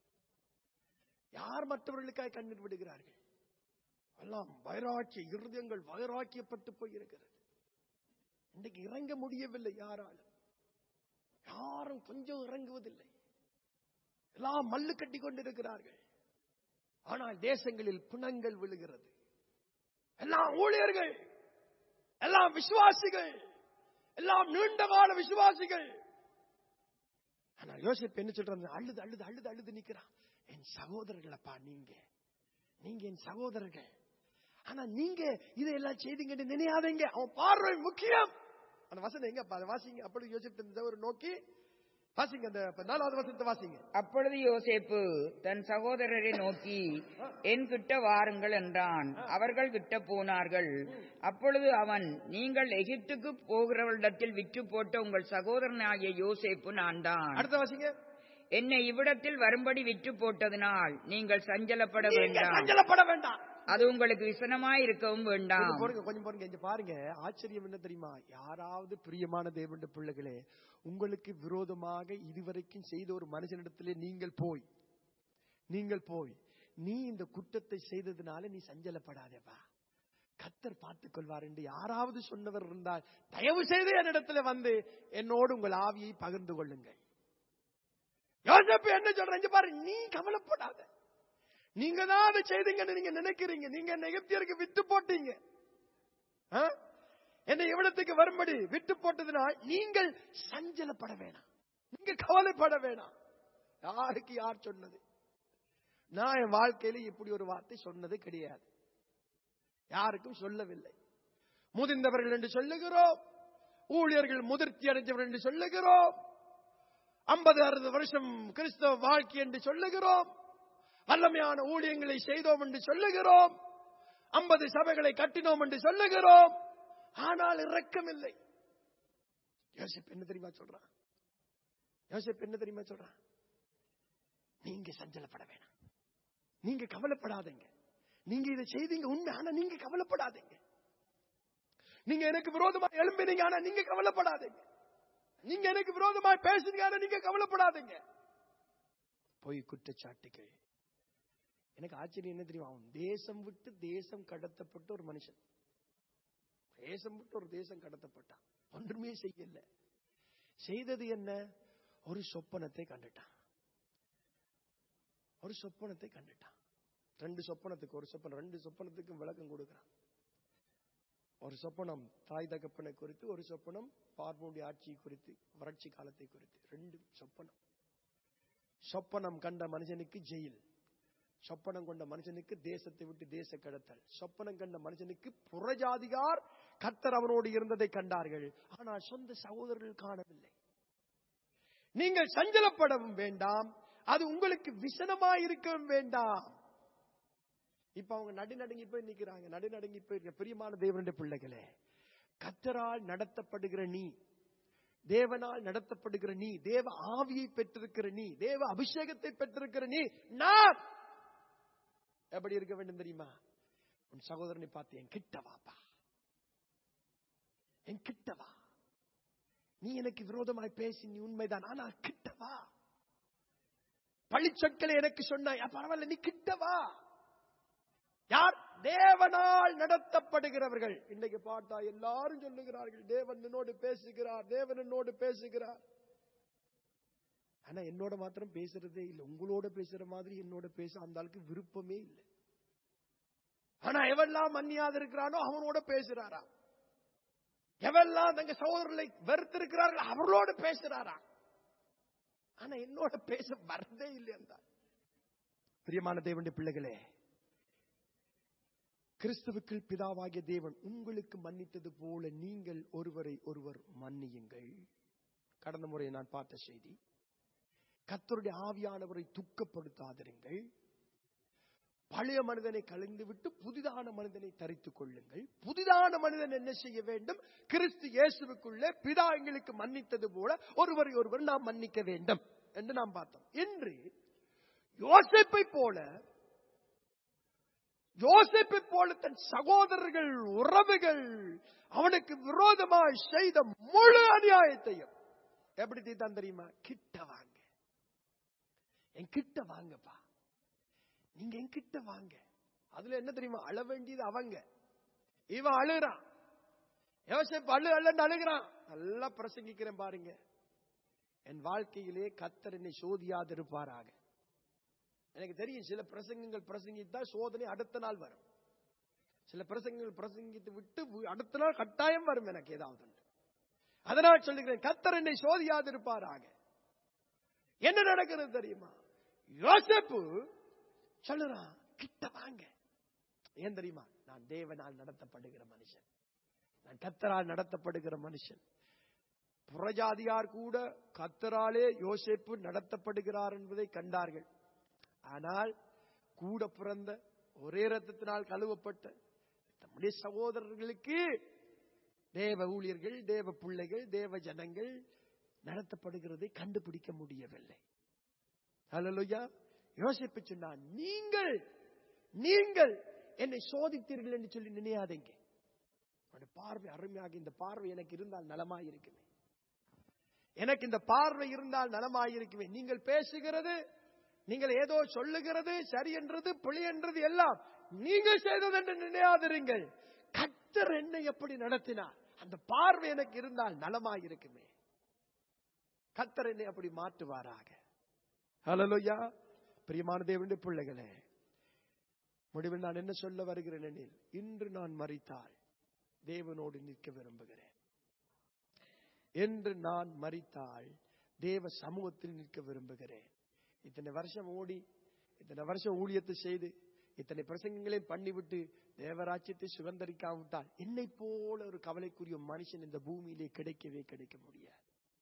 S1: யார் மற்றவர்களுக்காய் கண்ணீர் விடுகிறார்கள்? எல்லாம் வைராக்கிய இருதயங்கள் வைராக்கியப்பட்டு போயிருக்கிறது. இன்றைக்கு இறங்க முடியவில்லை யாராலும், யாரும் கொஞ்சம் இறங்குவதில்லை. எல்லாம் மல்லு கட்டி கொண்டிருக்கிறார்கள். ஆனால் தேசங்களில் பிணங்கள் விழுகிறது. எல்லாம் ஊழியர்கள், எல்லாம் விசுவாசிகள், எல்லாம் நீண்ட கால விசுவாசிகள். ஆனால் யோசேப்பு என்ன சொல்றாங்க? அழுது நிக்கிறான். என் சகோதரர்களப்பா, நீங்க என் சகோதரர்கள், ஆனா நீங்க இதெல்லாம் செய்தீங்கன்னு நினையாதீங்க. அவன் பார்வை முக்கியம். அந்த வசனம் எங்க வாசிங்க. அப்படி யோசேப்பு ஒரு நோக்கி வாசிங்க, அந்த 4வது வசனத்தை வாசிங்க.
S2: அப்பொழுது யோசேப்பு தன் சகோதரரை நோக்கி, என் கிட்ட வாருங்கள் என்றான். அவர்கள் கிட்ட போனார்கள். அப்பொழுது அவன், நீங்கள் எகிப்துக்கு போகிறவரிடத்தில் விற்று போட்ட உங்கள் சகோதரனாகிய யோசேப்பு நான் தான்.
S1: அடுத்த வாசிங்க.
S2: என்னை இவ்விடத்தில் வரும்படி விற்று போட்டதினால் நீங்கள் சஞ்சலப்பட வேண்டாம், அது உங்களுக்கு விசனமாய் இருக்கவும் வேண்டாம்.
S1: கொஞ்சம் பாருங்க, பாருங்க. ஆச்சரியம் என்ன தெரியுமா? யாராவது பிரியமான தேவனுடைய பிள்ளைகளே, உங்களுக்கு விரோதமாக இதுவரைக்கும் செய்த ஒரு மனுஷனிடத்திலே நீங்கள் போய் நீ இந்த குற்றத்தை செய்ததுனால நீ சஞ்சலப்படாதேப்பா, கர்த்தர் பார்த்துக் கொள்வார் என்று யாராவது சொன்னவர் இருந்தால் தயவு செய்து என்னிடத்துல வந்து என்னோடு உங்கள் ஆவியை பகிர்ந்து கொள்ளுங்கள். யோசேப்பு என்ன சொல்றேன் பாரு, நீ கவலைப்படாத, நீங்க தான் அதை செய்தீங்கன்னு நீங்க நினைக்கிறீங்க. நீங்க என்ன எகிப்தியருக்கு விட்டு போட்டீங்க, என்னை இவ்விடத்துக்கு வரும்படி விட்டு போட்டதுனால் நீங்கள் சஞ்சலப்பட வேணாம், நீங்க கவலைப்பட வேணாம். யாருக்கு யார் சொன்னது? நான் என் வாழ்க்கையில இப்படி ஒரு வார்த்தை சொன்னது கிடையாது, யாருக்கும் சொல்லவில்லை. முதிர்ந்தவர்கள் என்று சொல்லுகிறோம், ஊழியர்கள் முதிர்ச்சி அடைஞ்சவர்கள் என்று சொல்லுகிறோம், 50-60 வருஷம் கிறிஸ்தவ வாழ்க்கை என்று சொல்லுகிறோம், வல்லமையான ஊழியங்களை செய்தோம் என்று சொல்லுகிறோம், 50 சபைகளை கட்டினோம் என்று சொல்லுகிறோம். ஆனால் இரக்கமில்லை. யோசேப்பு என்ன தெரியுமா சொல்றான்? நீங்க சஞ்சலப்பட வேணாம், நீங்க கவலைப்படாதீங்க. நீங்க இதை செய்தீங்க உண்மை, ஆனா நீங்க கவலைப்படாதீங்க. நீங்க எனக்கு விரோதமா எழும்பினீங்க, ஆனா நீங்க கவலைப்படாதீங்க. நீங்க எனக்கு விரோதமா பேசுறீங்க, ஆனா நீங்க கவலைப்படாதீங்க. பொய் குற்றச்சாட்டுகள். எனக்கு ஆச்சரியம் என்ன தெரியுமா? அவன் தேசம் விட்டு தேசம் கடத்தப்பட்ட ஒரு மனுஷன், தேசம் விட்டு ஒரு தேசம் கடத்தப்பட்டான், ஒன்றுமே செய்யல. செய்தது என்ன? ஒரு சொப்பனத்தை கண்டுட்டான். 2 சொப்பனத்துக்கு, ஒரு சொப்பனம் 2 சொப்பனத்துக்கும் விளக்கம் கொடுக்கிறான். ஒரு சொப்பனம் தாய் தகப்பனை குறித்து, ஒரு சொப்பனம் பார்வோனுடைய ஆட்சியை குறித்து, வறட்சி காலத்தை குறித்து. 2 சொப்பனம். சொப்பனம் கண்ட மனுஷனுக்கு ஜெயில், சொப்பனம் கொண்ட மனுஷனுக்கு தேசத்தை விட்டு தேச கடத்தல். சொப்பனம் கண்ட மனுஷனுக்கு புறஜாதிகார் கர்த்தர் அவனோடு இருந்ததை கண்டார்கள், ஆனால் சொந்த சகோதரர்கள் காணவில்லை. நீங்கள் சஞ்சலப்படவும் வேண்டாம், அது உங்களுக்கு விசனமாய் இருக்கவும் வேண்டாம். இப்ப அவங்க நடுநடுங்கி போய் நிக்கிறாங்க, நடுநடுங்கி போயிருக்க. பிரியமான தேவனுடைய பிள்ளைகளே, கர்த்தரால் நடத்தப்படுகிற நீ, தேவனால் நடத்தப்படுகிற நீ, தேவ ஆவியை பெற்றிருக்கிற நீ, தேவ அபிஷேகத்தை பெற்றிருக்கிற நீ, நான் எப்படி இருக்க வேண்டும் தெரியுமா? உன் சகோதரனை பார்த்து, என் கிட்ட வாப்பா, என் கிட்டவா. நீ எனக்கு விரோதமாய் பேசி நீ உண்மைதான், ஆனா கிட்டவா. பழிச்சொற்களை எனக்கு சொன்னாய், பரவாயில்ல, நீ கிட்டவா. யார்? தேவனால் நடத்தப்படுகிறவர்கள். இன்னைக்கு பார்த்தா எல்லாரும் சொல்லுகிறார்கள், தேவன் என்னோடு பேசுகிறார், தேவன் என்னோடு பேசுகிறார். ஆனா என்னோட மாத்திரம் பேசுறதே இல்லை. உங்களோட பேசுற மாதிரி என்னோட பேச அந்த ஆளுக்கு விருப்பமே இல்லை. ஆனா எவெல்லாம் மன்னியாது இருக்கிறானோ அவனோட பேசுறாரா. எவெல்லாம் தங்க சகோதரர்களை வெறுத்திருக்கிறார்கள் அவர்களோட பேசுறாரா. ஆனா என்னோட பேச வரதே இல்லை. அந்த பிரியமான தேவனுடைய பிள்ளைகளே, கிறிஸ்துவுக்குள் பிதாவாகிய தேவன் உங்களுக்கு மன்னித்தது போல நீங்கள் ஒருவரை ஒருவர் மன்னியுங்கள். கடந்த முறை நான் பார்த்த செய்தி, கர்த்தருடைய ஆவியானவரை துக்கப்படுத்தாதிருங்கள். பழைய மனிதனை கலைந்து விட்டு புதிதான மனிதனை தரித்துக் கொள்ளுங்கள். புதிதான மனிதன் என்ன செய்ய வேண்டும்? கிறிஸ்து இயேசுவுக்குள்ளே பிதா எங்களுக்கு மன்னித்தது போல ஒருவரை ஒருவர் நாம் மன்னிக்க வேண்டும் என்று நாம் பார்த்தோம். இன்று யோசேப்பை போல தன் சகோதரர்கள், உறவுகள் அவனுக்கு விரோதமாய் செய்த முழு அநியாயத்தையும் எப்படி தீர்த்தான் தெரியுமா? கிட்ட வாங்க, என் கிட்ட வாங்கப்பா, நீங்க என் கிட்ட வாங்க. அதுல என்ன தெரியுமா? அழ வேண்டியது அவங்க. இவன் அழுகிறான், யோசேப்பு அழுகிறான். நல்லா பிரசங்கிக்கிறேன் பாருங்க. என் வாழ்க்கையிலே கர்த்தர் என்னை சோதியாதிருப்பாராக. எனக்கு தெரியும், சில பிரசங்கங்கள் பிரசங்கித்தா சோதனை அடுத்த நாள் வரும். சில பிரசங்கங்கள் பிரசங்கித்து விட்டு அடுத்த நாள் கட்டாயம் வரும் எனக்கு ஏதாவது. அதனால் சொல்லுகிறேன், கர்த்தர் என்னை சோதியாதிருப்பாராக. என்ன நடக்கிறது தெரியுமா? யோசேப்பு சொல்லுறான், கிட்ட வாங்க. ஏன் தெரியுமா? நான் தேவனால் நடத்தப்படுகிற மனுஷன், நான் கர்த்தரால் நடத்தப்படுகிற மனுஷன். புறஜாதியார் கூட கர்த்தராலே யோசேப்பு நடத்தப்படுகிறார் என்பதை கண்டார்கள். ஆனால் கூட பிறந்த ஒரே இரத்தத்தினால் கழுவப்பட்ட நம்முடைய சகோதரர்களுக்கு தேவ ஊழியர்கள், தேவ பிள்ளைகள், தேவ ஜனங்கள் நடத்தப்படுகிறதை கண்டுபிடிக்க முடியவில்லை. ஹல்லேலூயா. யோசேப்பு சொன்னான், நீங்கள் என்னை சோதித்தீர்கள் என்று சொல்லி நினையாதீங்க. பார்வை அருமையாக, இந்த பார்வை எனக்கு இருந்தால் நலமாயிருக்குமே, எனக்கு இந்த பார்வை இருந்தால் நலமாயிருக்குமே. நீங்கள் பேசுகிறது, நீங்கள் ஏதோ சொல்லுகிறது, சரி என்றது பிழை என்றது எல்லாம் நீங்கள் செய்தது என்று நினையாதிருங்கள். கர்த்தர் என்னை எப்படி நடத்தினார், அந்த பார்வை எனக்கு இருந்தால் நலமாயிருக்குமே. கர்த்தர் என்னை அப்படி மாற்றுவாராக. ஹல்லேலூயா. பிரியமான தேவனுடைய பிள்ளைகளே, முடிவில் நான் என்ன சொல்ல வருகிறேன் எனில், இன்று நான் மரித்தால் தேவனோடு நிற்க விரும்புகிறேன். என்று நான் மரித்தால் தேவ சமூகத்தில் நிற்க விரும்புகிறேன். இத்தனை வருஷம் ஓடி, இத்தனை வருஷம் ஊழியத்தை செய்து, இத்தனை பிரசங்கங்களையும் பண்ணிவிட்டு தேவராஜ்யத்தை சுதந்திரிக்காவிட்டால் என்னை போல ஒரு கவலைக்குரிய மனுஷன் இந்த பூமியிலே கிடைக்க முடியாது.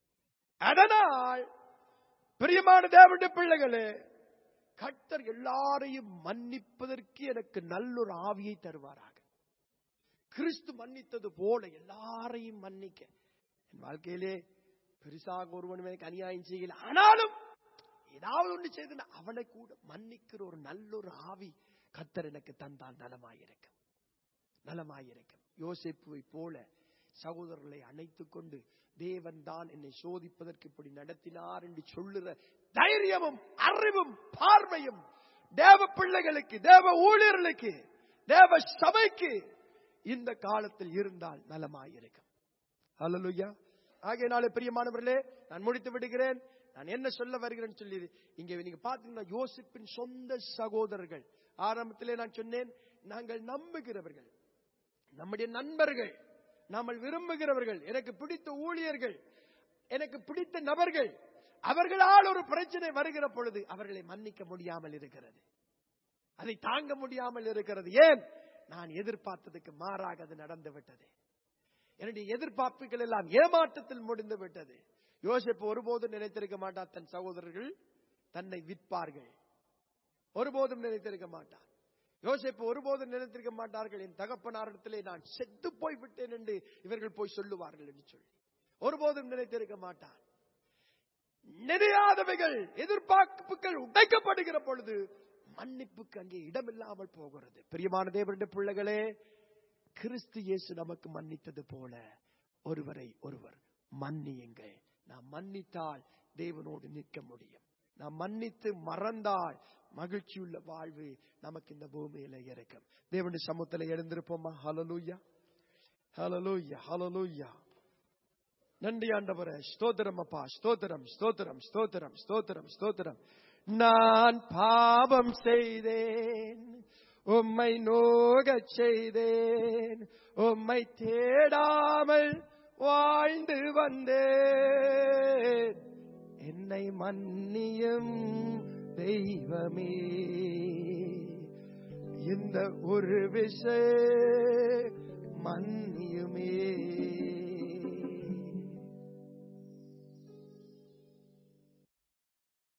S1: அதனால் பிரியமான தேவனுடைய பிள்ளைகளே, கர்த்தர் எல்லாரையும் மன்னிப்பதற்கு எனக்கு நல்லொரு ஆவியை தருவாராக. கிறிஸ்து மன்னித்தது போல எல்லாரையும் மன்னிக்க. என் வாழ்க்கையிலே பெருசாக ஒருவனும் எனக்கு அநியாயம் செய்யல, ஆனாலும் ஏதாவது ஒன்று செய்து அவனை கூட மன்னிக்கிற ஒரு நல்லொரு ஆவி கர்த்தர் எனக்கு தந்தால் நலமாயிருக்கும். யோசேப்புவை போல சகோதரர்களை அணைத்துக் கொண்டு தேவன் தான் என்னை சோதிப்பதற்கு இப்படி நடத்தினார் என்று சொல்லுற தைரியமும் அறிவும் பார்வையும் தேவ பிள்ளைகளுக்கு, தேவ ஊழியர்களுக்கு, தேவ சபைக்கு இந்த காலத்தில் இருந்தால் நலமாயிருக்கும். ஹல்லேலூயா. ஆகையினாலே பிரியமானவர்களே, நான் முடித்து விடுகிறேன். நான் என்ன சொல்ல வருகிறேன் சொல்லி இங்கே நீங்க பாத்தீங்கன்னா, யோசேப்பின் சொந்த சகோதரர்கள், ஆரம்பத்திலே நான் சொன்னேன், நாங்கள் நம்புகிறவர்கள், நம்முடைய நண்பர்கள், நாமல் விரும்புகிறவர்கள், எனக்கு பிடித்த ஊழியர்கள், எனக்கு பிடித்த நபர்கள், அவர்களால் ஒரு பிரச்சனை வருகிற பொழுது அவர்களை மன்னிக்க முடியாமல் இருக்கிறது, அதை தாங்க முடியாமல் இருக்கிறது. ஏன்? நான் எதிர்பார்த்ததுக்கு மாறாக அது நடந்து விட்டது. என்னுடைய எதிர்பார்ப்புகள் எல்லாம் ஏமாற்றத்தில் முடிந்து விட்டது. யோசேப்பு ஒருபோதும் நினைத்திருக்க மாட்டார் தன் சகோதரர்கள் தன்னை விற்பார்கள், ஒருபோதும் நினைத்திருக்க மாட்டார். யோசேப்பு ஒருபோதும் நினைத்திருக்க மாட்டார்கள், என் தகப்பனாரிடத்திலே நான் செத்து போய் விட்டேன் என்று இவர்கள் போய் சொல்லுவார்கள் என்று சொல்லி ஒருபோதும் நினைத்திருக்க மாட்டார். நினையாதவைகள், எதிர்பார்ப்புகள் உடைக்கப்படுகிற பொழுது மன்னிப்புக்கு அங்கே இடமில்லாமல் போகிறது. பிரியமான தேவனுடைய பிள்ளைகளே, கிறிஸ்து இயேசு நமக்கு மன்னித்தது போல ஒருவரை ஒருவர் மன்னியுங்கள். நாம் மன்னித்தால் தேவனோடு நிற்க முடியும். நாம் மன்னித்து மறந்தால் மகிழ்ச்சியுள்ள வாழ்வு நமக்கு இந்த பூமியில இருக்கும். தேவனுடைய சமூகத்தில் எழுந்திருப்போமா? ஹல்லேலூயா, ஹல்லேலூயா, ஹல்லேலூயா. நன்றி ஆண்டவரே, ஸ்தோத்திரம் அப்பா, ஸ்தோத்திரம், ஸ்தோத்திரம், ஸ்தோத்திரம், ஸ்தோத்திரம், ஸ்தோத்திரம். நான் பாவம் செய்தேன், உம்மை நோகச் செய்தேன், உம்மை தேடாமல் வாழ்ந்து வந்தேன். என்னை மன்னியும் தெய்வமே, இந்த ஒரு விஷயம்